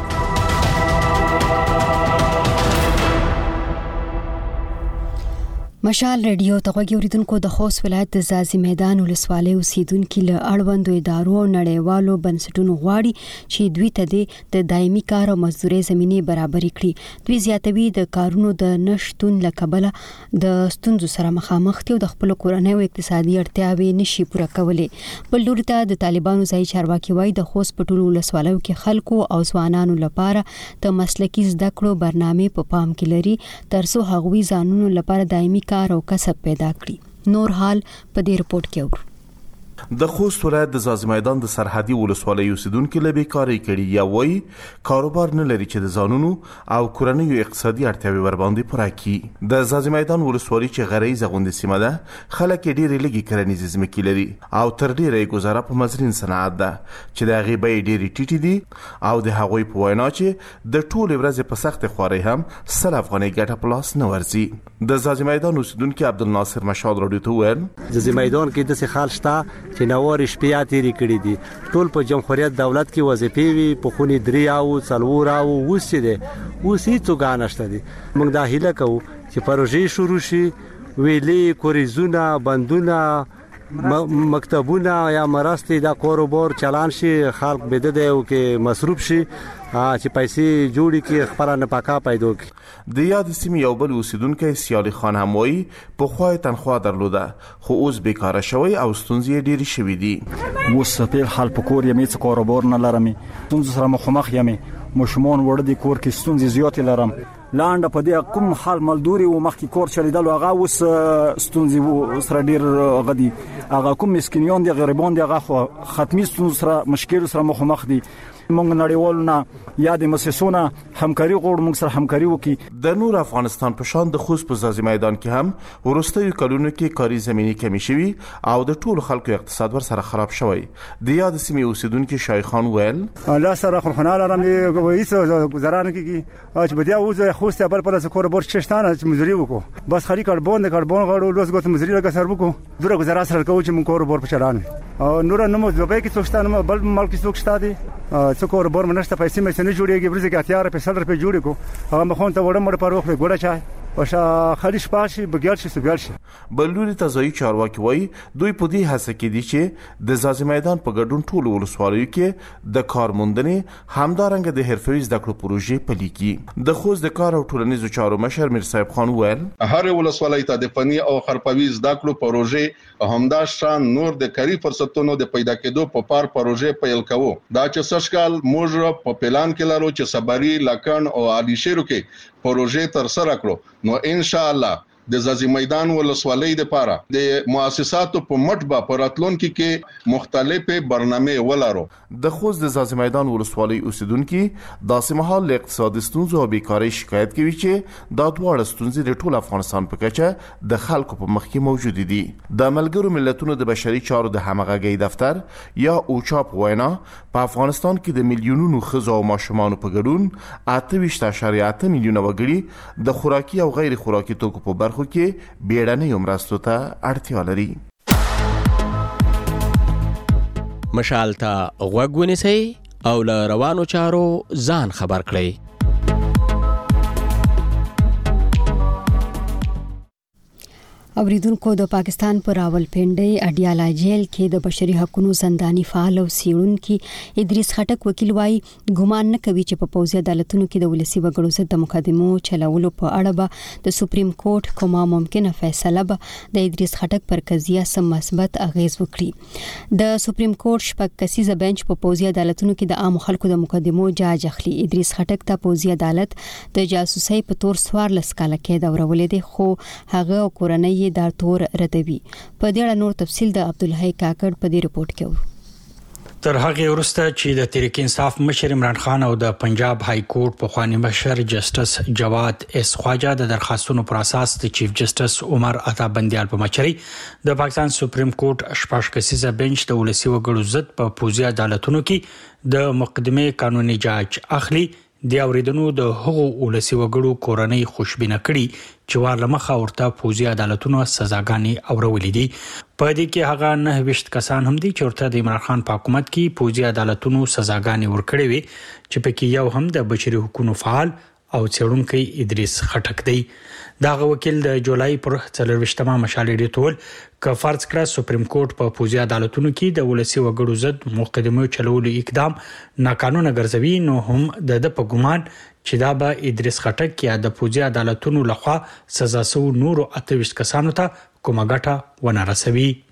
مشال ریډیو ته غوږی اوریدونکو د خوست ولایت د زازي میدان ولسوالۍ اوسیدونکو له اړوندو ادارو او نړیوالو بنسټونو غواړي چې دوی ته د دایمي کار او مزدوري زمينه برابر کړي دوی زیاتوي د کارونو د نشټون لکبله د ستونزو سره مخامخ دي او د خپل کورنۍ او اقتصادي اړتیاوې نشي پوره کولای بل لوري ته د طالبانو ځای چارواکي وایي د خوست په ټولو ولسوالیو کې خلکو او ځوانانو لپاره د مسلکي زده کړو برنامه په پام کې لري ترڅو هغوی ځانونو لپاره دایمي کار او کسب پیدا کړي نور حال په دې رپورت کې اور د خوست ولایت د ځاځي میدان د سرحدي ولسوالۍ اوسیدونکو له بیکارۍ کړي یا وایي کاروبار نه لري چې د ځانونو او کورنیو اقتصادي اړتیاوې ورباندې پوره کړي. د ځاځي میدان ولسوالۍ چې غریزه غونډه سیمه ده خلک ډېرې لږې کرنیزې ځمکې لري او تر ډېره یې ګزاره په مزرین صنعت ده چې د هغې بیې ډېرې ټیټې دي او د هغوی په وینا چې د ټولې ورځې په سختې خوارۍ هم سل افغانۍ ګټه په لاس نه ورځي. د ځاځي میدان اوسیدونکي عبدالناصر مشال راډیو ته وویل ځاځي میدان کې داسې حال شته چې نوارې شپې تېرې کړي دي. ټول په جمهوریت دولت کې وظیفې وي په خونې درې او څلور او اوس چې دی اوس هېڅوک نشته دي. موږ دا هیله کوو چې پروژې شروع شي ویلې کوریزونه بندونه مکتبونه یا مرستې دا کاروبار چلان شي خلک بده دی او کې مصروف شي چې پیسې جوړي کې خپل نه پاکا پیدا کی. د یاد سیمې یو بل اوسیدونکی سیالي خان هم وایي په خوای تنخوا درلوده خو اوس بیکاره شوی او ستونزې ډېرې شوې دي. اوس په حال په کور یې څه کاروبار نه لرم ستونزې سره مخامخ یم مشمون وړ دي کور کې ستونزې زیاتې لرم لاندې په دې کوم حال ملدوري او مخکې کور چلیدل هغه اوس ستونزې سره ډېر غدي هغه کوم مسکینیان دي غریبان دي هغه ختمي ستونزې سره مشکل سره مخامخ دي. موږ نړیوالونه یا د مسسونه همکاري غوړ موږ سره همکاري وکړي. د نور افغانستان په شان د خوست په ځاځي میدان کې هم وروستیو کلونو کې کاري زمینی کمی شوي او د ټولو خلکو اقتصاد ور سره خراب شوی. د یاد سیمې اوسیدونکي شای خان ویل الله سره خو نه لرم هیڅ گزاره نه کیږي چې بیا اوس خوست بل پر کاروبار چشتانه چې مزري وکړو بس خالي کاربون د کاربون غړو لوس ګوت مزري لګه سر وکړو دوره گزاره سره کوو چې موږ کاروبار په چلان او نور نو مو دوبه کې څوشتانه بل مال کې څوک شته دي څو کاروبار منشته پیسې مې نه جوړيږي برزه کې اتیار په سل روپے جوړې کو هغه مخون ته وړم مړ پر وخت ګوډه چای وشا خالي شپاشي بګیال شي سګال شي. بلوري تزوی چارواکي وایي دوی په دې هڅه کې دي چې د ځاځي میدان په ګډون ټول ولسوالیو کې د کارموندنې همدارنګه د حرفوي زده کړو پروژې پلي کړي. د خوست د کار او ټولنیزو چارو مشر میر صاحب خان ویل هر ولسوالۍ ته د فني او حرفوي زده کړو پروژې همداشان نور د کاري فرصتونو د پیدا کېدو په پار پروژې پیل کوو. دا چې سشکال موږ په پلان کې لرو چې صبري لکن او علي شیرو کې پروژې تر سره کړو نو ان شاء الله د ځاځي میدان ولسوالۍ د پاره د مؤسساتو په مټبه پراتلونکو کې مختلفه برنامه ولرو. د خوست د ځاځي میدان ولسوالۍ اوسیدونکو داسې مهال اقتصادي ستونزو او بیکاری شکایت کوي چې دا دواړه ستونزې د ټول افغانستان په کچه د خلکو په مخ کې موجود دي. د ملګرو ملتونو د بشري چارو د همغږي دفتر یا اوچا په وینا په افغانستان کې د میلیونونو ښځو او ماشومانو په ګډون اته ویشت اعشاریه اته میلیونه وګړي د خوراکي او غیر خوراکي توکو په برخه کې بیړنۍ مرستو ته اړتیا لري. مشال ته غوږ ونیسئ او له روانو چارو ځان خبر کړئ. اوریدونکو د پاکستان پر راولپنډي اډیالا جیل کې د بشري حقوقو زنداني فعال او سیړونکو ادریس خټک وکیل وايي ګمان نه کوي چې په پوځي عدالتونو کې د ولسی وګړو ضد د مقدمو چلولو په اړه به د سپریم کورټ کومه ممکنه فیصله به د ادریس خټک پر قضیه سم مثبت اغیز وکړي. د سپریم کورټ شپږ کسیزه بنچ په پوځي عدالتونو کې د عام خلکو د مقدمو جاج اخلي. ادریس خټک ته پوځي عدالت د جاسوسۍ په تور سوار لسکاله کې دورولې دي خو هغه کورنۍ دا تور ردوي. په دې اړه نور تفصیل د عبدالحی کاکړ په دې رپورت کې و. تر هغه وروسته چې د تحریک انصاف مشر عمران خان او د پنجاب های کورټ په خواني مشر جسټس جواد اس خواجه د درخواستونو پر اساس د چیف جسټس عمر عطا بندیال په مشرۍ د پاکستان سپریم کورټ شپږ کسیزه بنچ د ولسی وګړو ضد په پوځي عدالتونو کې د مقدمه قانوني جاج اخلي. د اوریدونو د هغو ولسی وګړو کورنۍ خوشبینه کړي چې ور لمخه ورته پوځي عدالتونو سزاګانې اورولې دي. په دې کې هغه نه وشت کسان هم دي چې ورته د عمران خان په حکومت کې پوځي عدالتونو سزاګانې ورکړې وي چې پکې یو هم د بشري حقوقو فعال او څېړونکی ادریس خټک دی. داغه وکیل د جولای پر څلرويشتمه مشالې ډیټول ک فرض کړه سپریم کورټ په پوځي عدالتونو کې د ولسی وګړو ضد مقدمه چلولو اقدام ناقانونه ګرځوي نو هم د د په ګمان چې دا به ادریس خټک یا د پوځي عدالتونو لخوا سزا سو نور اته ویشت کسانو ته کومه ګټه ونه رسوي.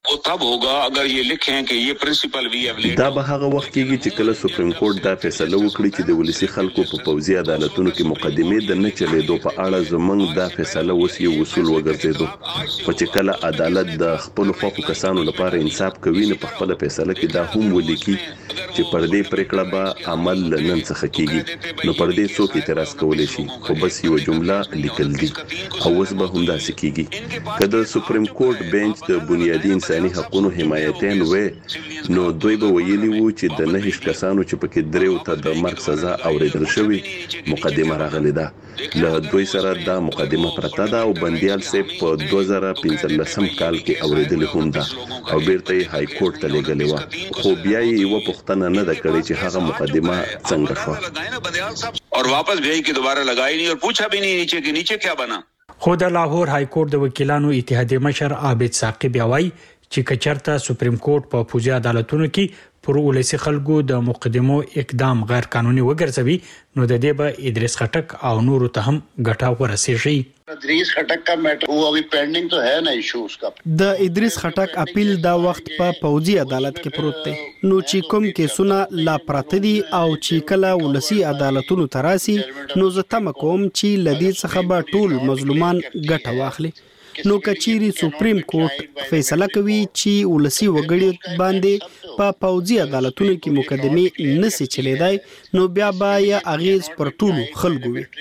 वो तब होगा अगर ये लिखें कि ये प्रिंसिपल वी हैव लेड। دا به هغه وخت کېږي چې کله سپریم کورټ دا فیصله وکړي چې د ولسی خلکو په پوځي عدالتونو کې مقدمې د نه چلیدو په اړه زمونږ دا فیصله اوس یو اصول وګرځیدو، خو چې کله عدالت د خپل خواخو کسانو لپاره انصاف کوي نو په خپل فیصله کې دا هم ولیکي چې پر دې پریکړه به عمل نن څخه کېږي، نو پر دې څوک اعتراض کولی شي، خو بس یو جمله لیکل دي او اوس به هم داسې کېږي. که د سپریم کورټ بنچ د بنیادي انساني حقوقو حمایتین وې نو دوی به ویلي وو چې د نهش کسانو چې پکې دریو ته د مرګ سزا اوریدل شوی مقدمه راغلی ده، له دوی سره دا مقدمه پرته ده او بندیال صاحب په دوه زره پنځلسم کال کې اوریدل هم ده او بیرته یې های کورټ ته لېږلې وه، خو بیا یې یوه پوښتنه نه ده کړې چې هغه مقدمه څنګه شوه اور واپس بھیج کے دوبارہ لگائی نہیں اور پوچھا بھی نہیں نیچے کے نیچے کیا بنا. خو د لاهور های کورټ د وکیلانو اتحادیه مشر عابد ساقی بیا وایي چې کچرته سپریم کورټ په پوځي عدالتونو کې پر ولسی خلکو د مقدمو اقدام غیر قانوني وګرځوي نو د دې به ادریس خټک او نورو ته هم ګټه ورسیږي. ادریس خټک کا میټر وہ ابھی پینڈنگ تو ہے نا ایشو اس کا. د ادریس خټک اپیل دا وخت په پوځي عدالت کې پروت دی، نو چې کوم کیسونه لا پراته دي او چې کله ولسی عدالتونو تراسي نو زه تمه کوم چې لدی څخه به ټول مظلومان ګټه واخلي. نو کچيري سپریم کورټ فیصله کوي چې ولسی وګړي باندې په پوځي عدالتونو کې مقدمه نسی چلیدای نو بیا به یې اغیز پر ټولو خلکو وي،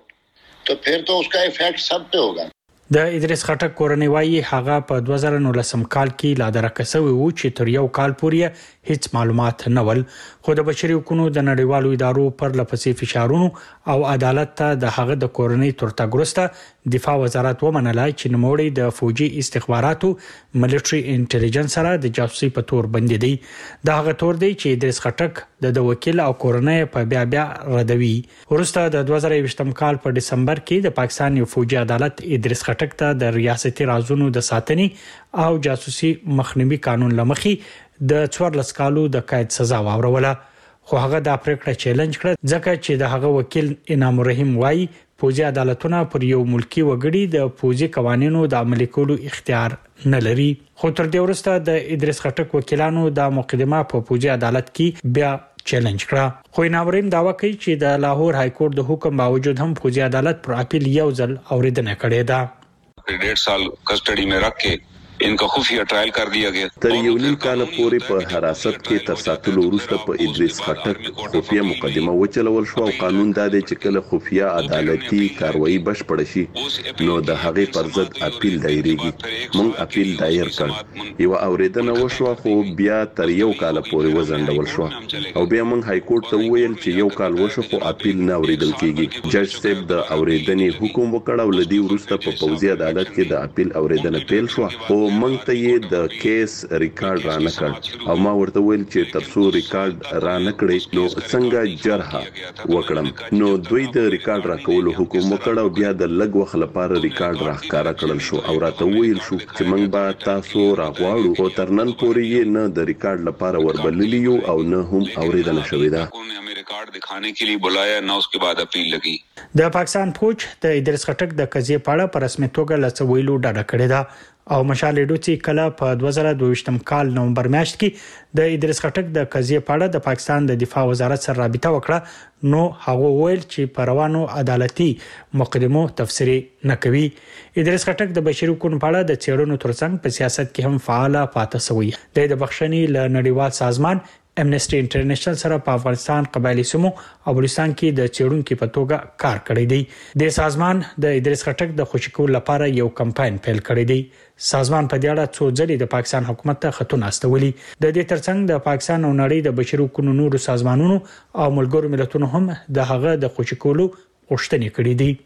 تو پھر تو اس کا افیکٹ سب پہ ہوگا. د ادریس خټک کورنۍ وایي هغه په دوه زره نولسم کال کې لا درکه شوی و چې تر یو کال پورې هیڅ معلومات نه ول، خو د بشري حقوقو د نړیوالو ادارو پر لپسې فشارونو او عدالت ته د هغه د کورنۍ ترتګ وروسته دفاع وزارت ومنله چې نوموړی د فوجي استخباراتو ملټري انټيليجنس سره د جاسوسي په تور بندي دی. دا هغه تور دی چې ادریس خټک د وکیل او کورنۍ په بیا بیا ردوي. وروسته د دوه زره یوویشتم کال په دسمبر کې د پاکستان یو فوجي عدالت ادریس خټک ته د ریاستي رازونو د ساتنې او جاسوسي مخنیوي قانون لمخې د څوارلس کالو د قید سزا واوروله، خو هغه دا پریکړه چیلنج کړه ځکه چې د هغه وکیل انعام الرحیم وایي پوځي عدالتونه پر یو ملکی وګړي د پوځي قوانینو د عملي کولو اختیار نه لري. خو تر دې وروسته د ادریس خټک وکیلانو د مقدمه په پوځي عدالت کې بیا چیلنج کړه، خو انعام الرحیم داوا کوي چې د لاهور های کورټ د حکم باوجود هم پوځي عدالت پر اپیل یو ځل اوریدنه کړې ده. ډېر سال کسټډي میں رکھ کے ان کا خفیہ ټرایل کر دیا گیا. تر یو نیم کال پورې په حراست کې تر ساتلو وروسته په ادریس خټک خفیه مقدمه وچلول شو او قانون دا دی چې کله خفیه عدالتي کاروایی بشپړ شي نو د هغې پر ضد اپیل دایریږي. موږ اپیل دایر کړ، یو اوریدنه وشوه خو بیا تر یو کال پورې وزندول شو او بیا موږ های کورټ ته وویل چې یو کال وشو خو اپیل نه اوریدل کیږي. جج صاحب د اوریدنې حکم وکړ او لدی وروسته په پوځي عدالت کې د اپیل اوریدنه پیل شو او مونږ ته یې د کیس ریکارډ را نه کړ او ما ورته ویل چې ترڅو ریکارډ را نه کړي نو څنګه جرحه وکړم، نو دوی د ریکارډ را کولو حکم وکړ او بیا د لږ وخت لپاره ریکارډ راښکاره کړل شو او راته ویل شو چې مونږ به تاسو راغواړو، خو تر نن پورې یې نه د ریکارډ لپاره وربللی یو او نه هم اوریدنه شوې ده. ریکارډ دکھانے کے لیے بلایا نو اس کے بعد اپیل لگی. د پاکستان فوج د ادریس خټک د قضیې په اړه په رسمي توګه لڅویلو ډاډه کړې ده او مشال ډوڅي کله په دوه زره دوه کال نومبر میاشت کې د ادریس خټک د قضیې په اړه د پاکستان د دفاع وزارت سره رابطه وکړه نو هغه ویل چې په روانو عدالتي مقدمو تفسیری نه کوي. ادریس خټک د بشري حقوقو په اړه د چیرونو ترڅنګ په سیاست کې هم فعال پاتې شوی دی. د بخښنې له نړیوال سازمان امنیسټي انټرنیشنل سره په افغانستان قبایلی سیمو او بلوچستان کې د چیرونکو په توګه کار کړی دی. د سازمان د ادریس خټک د خوشی کولو لپاره یو کمپاین پیل کړی دی. سازمان په دې اړه څو ځلې د پاکستان حکومت ته خطونه استولي. د دې ترڅنګ د پاکستان او نړۍ د بشري حقوقو نورو سازمانونو او ملګرو ملتونو هم د هغه د خوشی کولو غوښتنې کړې دي.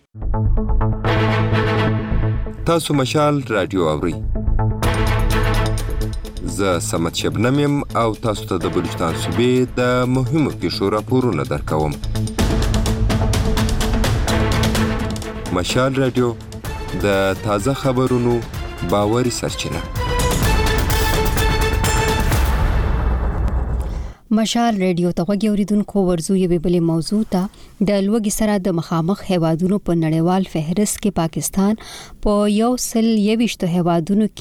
تاسو مشال رادیو اورئ. زه سمت شبنم یم او تاسو ته د بلوچستان صوبې د مهمو پیښو راپورونه درکوم. مشال رادیو د تازه خبرونو باوري سرچینه. مشال ریډیو ته غوږی اوریدونکو ورزو یوه بلې موضوع ته د لوګي سره د مخامخ هیوادونو په نړیوال فهرست کې پاکستان په یو سل یويشت هیوادونو کې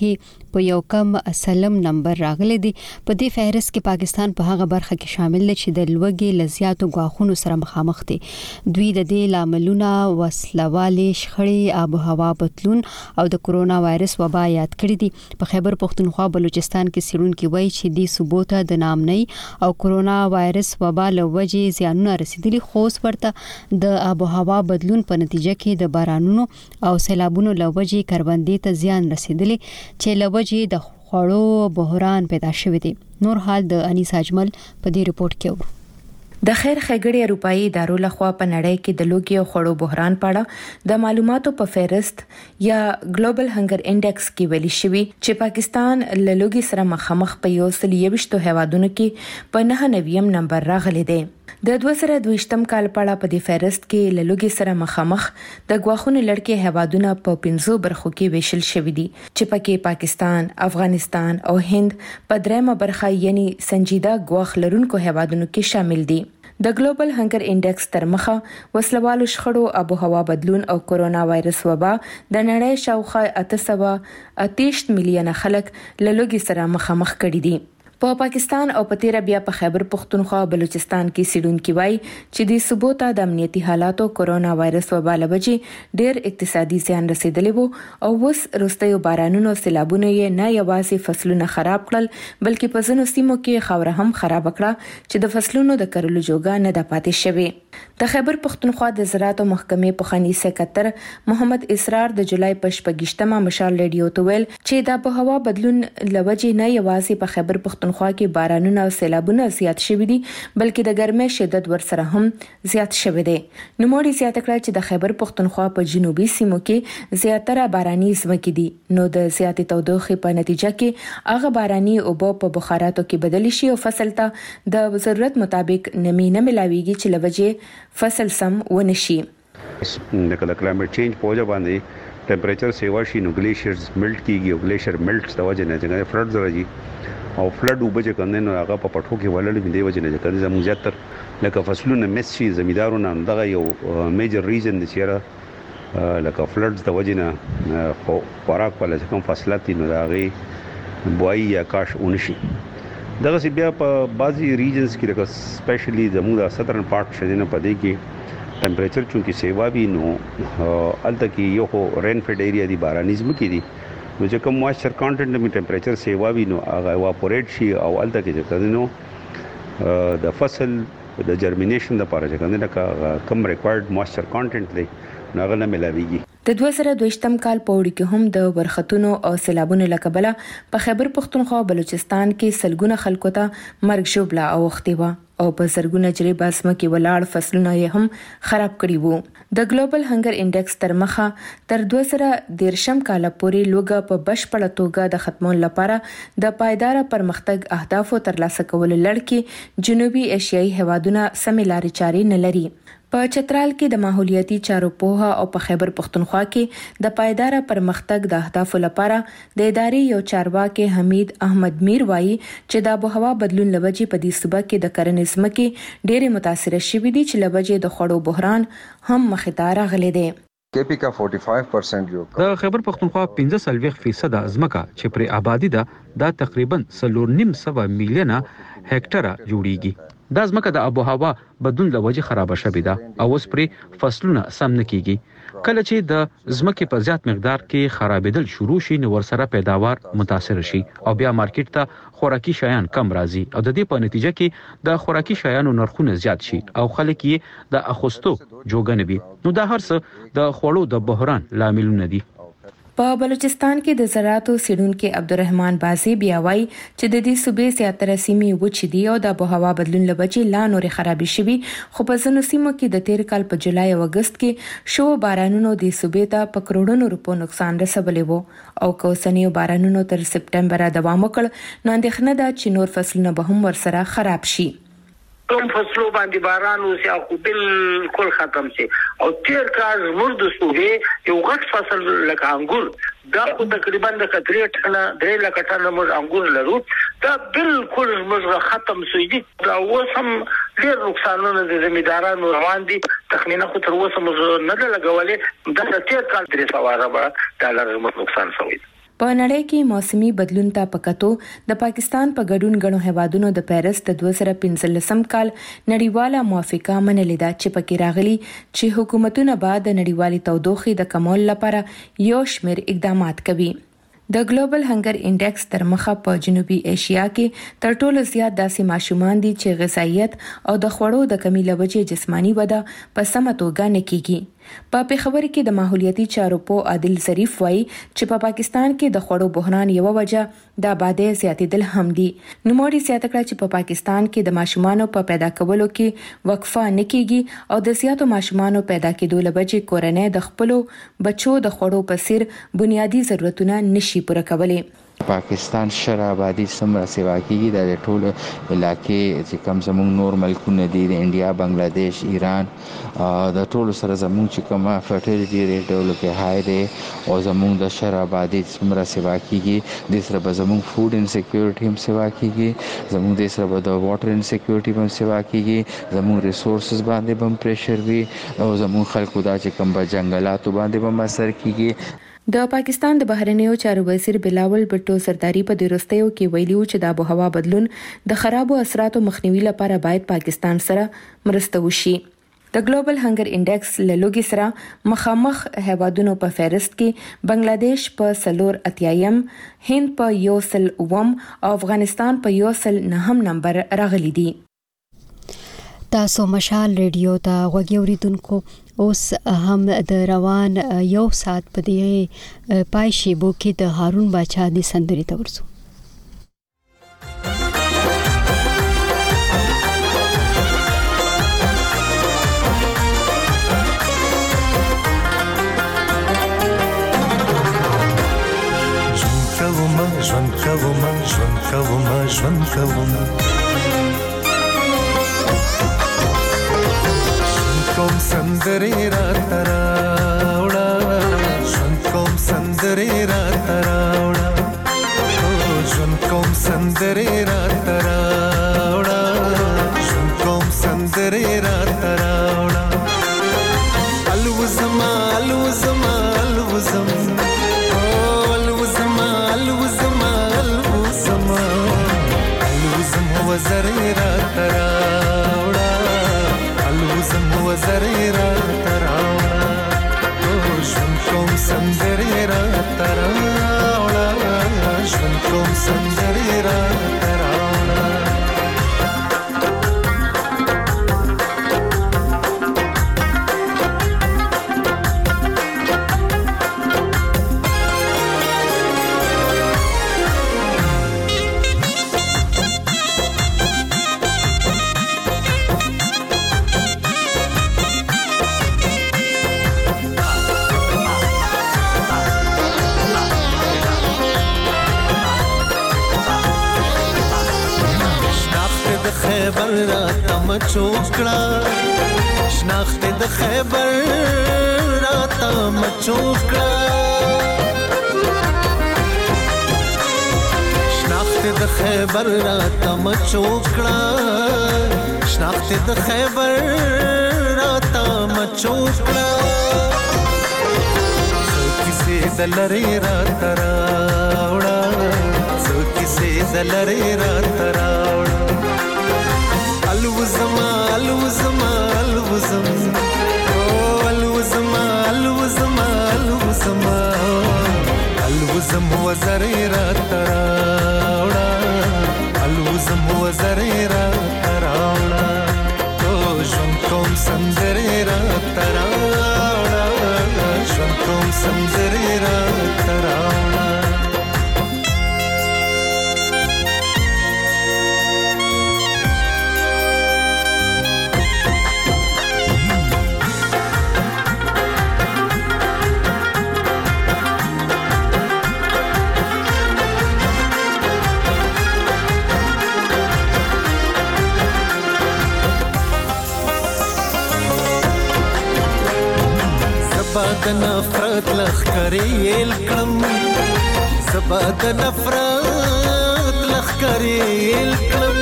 په یو کم اسلم نمبر راغلي دي. په دې فهرست کې پاکستان په هغه برخه کې شامل دی چې د لوږې لزیاتو غاښونو سره مخامخ دي. دوی د دې لاملونه وسلوالي شخړې، آب و هوا بدلون او د کرونا وایرس وبا یاد کړی دي. په خیبر پختونخوا بلوچستان کې سیرونکو وایي چې د ثبوت د نامنۍ او کرونا وایرس وبا له وجې زیانونه رسیدلي، خو ورته د آب و هوا بدلون په نتیجه کې د بارانونو او سیلابونو له وجې کروندې ته زیان رسیدلی چې له وجې د خوړو بحران پیدا شوی دی. نور حال د انیس اجمل په دې ریپورت کې و. د خیر ښېګړې اروپאי ادارو لخوا په نړۍ کې د لوږې او خوړو بحران په اړه د معلوماتو په فهرست یا ګلوبل هنګر انډیکس کې ویلي شوی چې پاکستان له لوږې سره مخامخ په یو سل یوشتو هیوادونو کې په نه نویم نمبر راغلی دی. د دوه زره دویشتم کال په اړه په دې فهرست کې له لوږې سره مخامخ د غواخونو لړکې هیوادونه په پنځو برخو کې ویشل شوی دي چې پکې پاکستان، افغانستان او هند په درېمه برخه یعنی سنجیده غواخ لرونکو هیوادونو کې شامل دي. د ګلوبل هنګر انډیکس تر مخه وسلوالو شخړو، آب و هوا بدلون او کرونا وایرس وبا د نړۍ شاوخوا اته سوه اتهشت میلیونه خلک له لوږې سره مخامخ کړي دي. په پا پاکستان او په تیر بیا په خیبر پختونخوا او بلوچستان کې سیډونکو وای چې د ثبوت د امنیتي حالاتو کرونا وایرس وبا لوجې ډېر اقتصادي زیان رسیدلی وو او وس روستیو بارانونو سیلابونو یې نه یوازې فصلونه خراب کړل بلکې په ځینو سیمو کې خاور هم خراب کړه چې د فصلونو د کرلو جوګه نه د پاتې شوی. د خیبر پختونخوا د زراعت محکمې پخوانی سکرټر محمد اسرار د جولای په شپږشتمه مشال ریډیو ته ویل چې د آب و هوا بدلون لوجې نه یوازې په خیبر پختونخوا خوا کې بارانونه او سیلابونه زیات شوي دي بلکې د ګرمۍ شدت ورسره هم زیات شوی دی. نوموړي زیاته کړه چې د خیبر پختونخوا په جنوبي سیمو کې زیاتره باراني ځمکې دي نو د زیاتې تودوخې په نتیجه کې هغه باراني اوبه په بخاراتو کې بدلی شي او فصل ته د ضرورت مطابق نمی نه ملاويږي چې لوجې فصل سم ونشي. د کلایمټ چینج په وجه باندې ټمپریچر سیوا شي نو ګلیشیرز میلټ کیږي او ګلیشیر میلټس د وجه نه څنګه فلډز راځي او فلډ وبې چې کنده نو هغه په پټو کې ولړل دی وجه نه چې زموږ زیاتر لکه فصلونه مس شي زمیدارونه دغه یو میجر ریجن د چیرې لکه فلډز د وجه نه خوراک په لکه کوم فصلات نو هغه بوای یا کاش اونشي. دغه سی بیا په بعضي ریجنز کې لکه سپیشلی زموږ د سدرن پارت شدنه پدې کې ټمپریچر چونکی سیوا بھی نو الته کې یو خو رین فیډ ایریا دی بارانیزم کې دی نو چې کوم موئسچر کانټنټ می ټمپریچر سیوا بھی نو هغه اواپوریټ شي او الته کې چې کدنو د فصل د جرمینیشن لپاره چې کنه کم ریکوایرډ موئسچر کانټنټ دی نو هغه نه ملاويږي. د دوه زره دویشتم کال په وړي کې هم د ورختونو او سیلابونو لکبله په خیبر پختونخوا او بلوچستان کې سلګونه خلکو ته مرګ ژوبله اوختي و او په زرګونه جری باسمه کې ولاړ فصلونه یې هم خراب کړي وو. د ګلوبل هنګر انډیکس تر مخه تر دوه زره دیرشم کال پورې لوګه په بشپړه توګه د ختمون لپاره د پایدار پرمختګ اهدافو ترلاسه کول لړکی جنوبي ایشیایي هیوادونه سمې لارې چارې نه لري. په چترال کې د ماحولیاتي چارو پوهه او په خیبر پختونخوا کې د پایدار پرمختګ د اهدافو لپاره د ادارې یو چارواکي حمید احمد میر وایي چې د آب و هوا بدلون لوجې په دې صوبه کې د کرنې ځمکې ډېرې متاثر شوې دي چې لوجې د خوړو بحران هم مخې ته راغلی دی. کې پی کا پنځه پنځه پرسنټ جو د خیبر پختونخوا پنځه سلويخ فیصد ازمکه چې پر آبادی ده دا تقریبا سلور نیم سوه میلیونه هکټره جوړیږي. دا ځمکه د آب و هوا بدلون له وجې خراب شوې ده او اوس پرې فصلونه سم نه کیږي. کله چې د ځمکې په زیات مقدار کې خرابېدل شروع شي نو ورسره پیداوار متاثر شي او بیا مارکیټ ته خوراکي شیان کم راځي او د دې په نتیجه کې د خوراکي شیانو نرخونه زیات شي او خلک یې د اخستو جوګه نه وي. نو دا هر څه د خوړو د بحران لاملونه دي. په بلوچستان کې د زراعتو سیډونکو عبدالرحمن بازي بیا وایي چې د دې صوبې زیاتره سیمې وچې دي او د آب و هوا بدلون له وجې لا نورې خرابې شوي خو په ځینو سیمو کې د تیر کال په جولای او اګست کې شو بارانونو د صوبې ته په کروڑونو روپو نقصان رسولی وو او که اوسنیو بارانونو تر سپټمبر دوام وکړ نو اندېښنه ده چې نور فصلونه به هم ورسره خراب شي. کوم فصلو باندې باران وسه او بالکل ختم شي او تیر کال مرد صوبې یو غټ فصل لکه انګور دا خو تقریبا د کتري ټنه درې لک ټنه موږ انګور لرو دا بالکل موږ ختم شي دا وسم ډیر نقصانونه د زمیدارانو روان دي تخمینه خو تر اوسه موږ نه لګولې دا تیر کال درې سوه ډالر موږ نقصان شوی. په نړۍ کې موسمي بدلون ته پکاتو د پاکستان په ګډون غنو هوادونو د پیرس د دوه زره پنځلسم کال نړیواله موافقه منلې ده چې پکې راغلي چې حکومتونه بعد د نړیوالي تودوخې د کمول لپاره یو شمېر اقدامات کوي. د ګلوبل هنګر انډیکس تر مخه په جنوبي ایشیا کې تر ټولو زیات داسې ماشومان دي چې غذایت او د خوړو د کمی له وجې جسمانی وده په سمه توګه نه کیږي. په پېښور کې د ماحولیاتي چارو په عادل ظریف وایي چې په پاکستان کې د خوړو بحران یو وجه د آبادی زیاتېدل هم دي. نوموړي زیاته کړه چې په پاکستان کې د ماشومانو په پیدا کولو کې وقفه نه کیږي او د زیاتو ماشومانو پیدا کېدو له وجې کورنۍ د خپلو بچو د خوړو په څیر بنیادی ضرورتونه نشي پوره کولی. پاکستان شر آبادی سمره سیوا کیږي د ټول علاقې چې کم زموږ نور ملکونه دي د انډیا، بنگلاديش، ایران د ټول سره زموږ چې کومه فرټیلیټي ریټ ډیولپ هاي دی او زموږ د شر آبادی سمره سیوا کیږي. د سره به زموږ فود انسیکیورټي هم سیوا کیږي، زموږ د سره به د واټر انسیکیورټي هم سیوا کیږي، زموږ ریسورسز باندې هم پریشر وي او زموږ خلکو دا چې کوم به جنگلاتو باندې هم اثر کیږي. د پاکستان د بهرنیو چارو وزیر بلاول بټو سرداری په دروستیو کې ویلي و چې د آب و هوا بدلون د خرابو اثراتو مخنیوي لپاره باید پاکستان سره مرسته وشي. د ګلوبل هنګر انډیکس له لوګي سره مخامخ هیوادونو په فهرست کې بنگلاديش په سلور اتیایم، هند په یو سل اوم او افغانستان په یو سل نهم نمبر راغلي دي. تاسو مشال ریډیو ته غوږی اوریدونکو، اوس هم د روان یو ساعت په دې پای شیبو کې د هارون باچا د سندرې ته ورسو. ژوند کوم ژوند کوم ژوند کوم کوم سندرې را تراوړه ژوند کوم سندرې را تراوړه ژوند کوم سندرې را تراوړه ژوند کوم سندرې را تراوړه الوزم الوزم الوزم الوزم الوزم الوزم الوزم وزرې را تراوړه الوزم وزرې را تراوړه ژوند کوم سندرې را تراوړه ژوند کوم سندرې را تراوړه. خیبر را تم چوکړه شناخت د خیبر را تم چوکړه شناخت د خیبر را تم چوکړه شناخت د خیبر را تم چوکړه کیسه دلری را تراوړه کیسه دلری را تراوړه الوزم الوزم الوزم الوزم الوزم الوزم الوزم وزرې را تراوړه الوزم وزرې را تراوړه ژوند کوم سندرې را تراوړه ژوند کوم سندرې را تراوړه. زبا د نفرت لخکرې الکلم زبا د نفرت لخکرې الکلم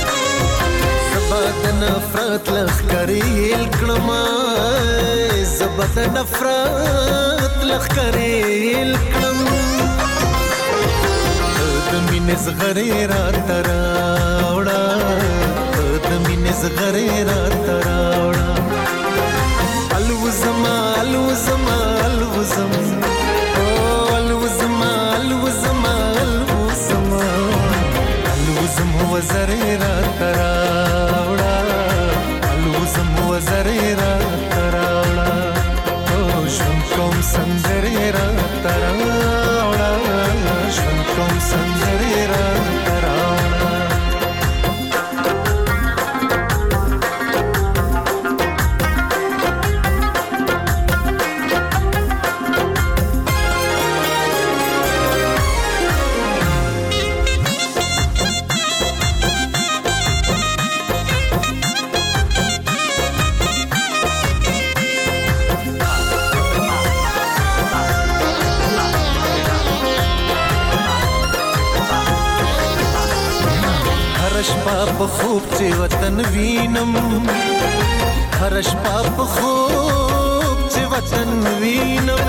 زبا د نفرت لخکرې الکلم زبا بد نفرت لخرې کړم د مینې زغرې را تراوړه د مینې زغرې را تراوړه الوزما الوزما الوزم او الوزما الوزما الوزما الوزم وزرې را تراوړه الوزم وزرې را تراوړه او ژوند کوم سندرې را تراوړه ژوند کوم سندرې را تراوړه په خوب چې وطن وینم هر شپه په خوب چې وطن وینم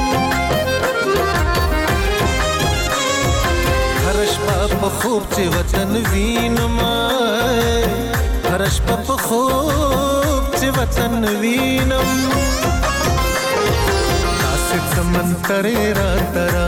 هر شپه په خوب چې وطن وینم هر شپه په خوب چې وطن وینم تاسو سمندر را ترا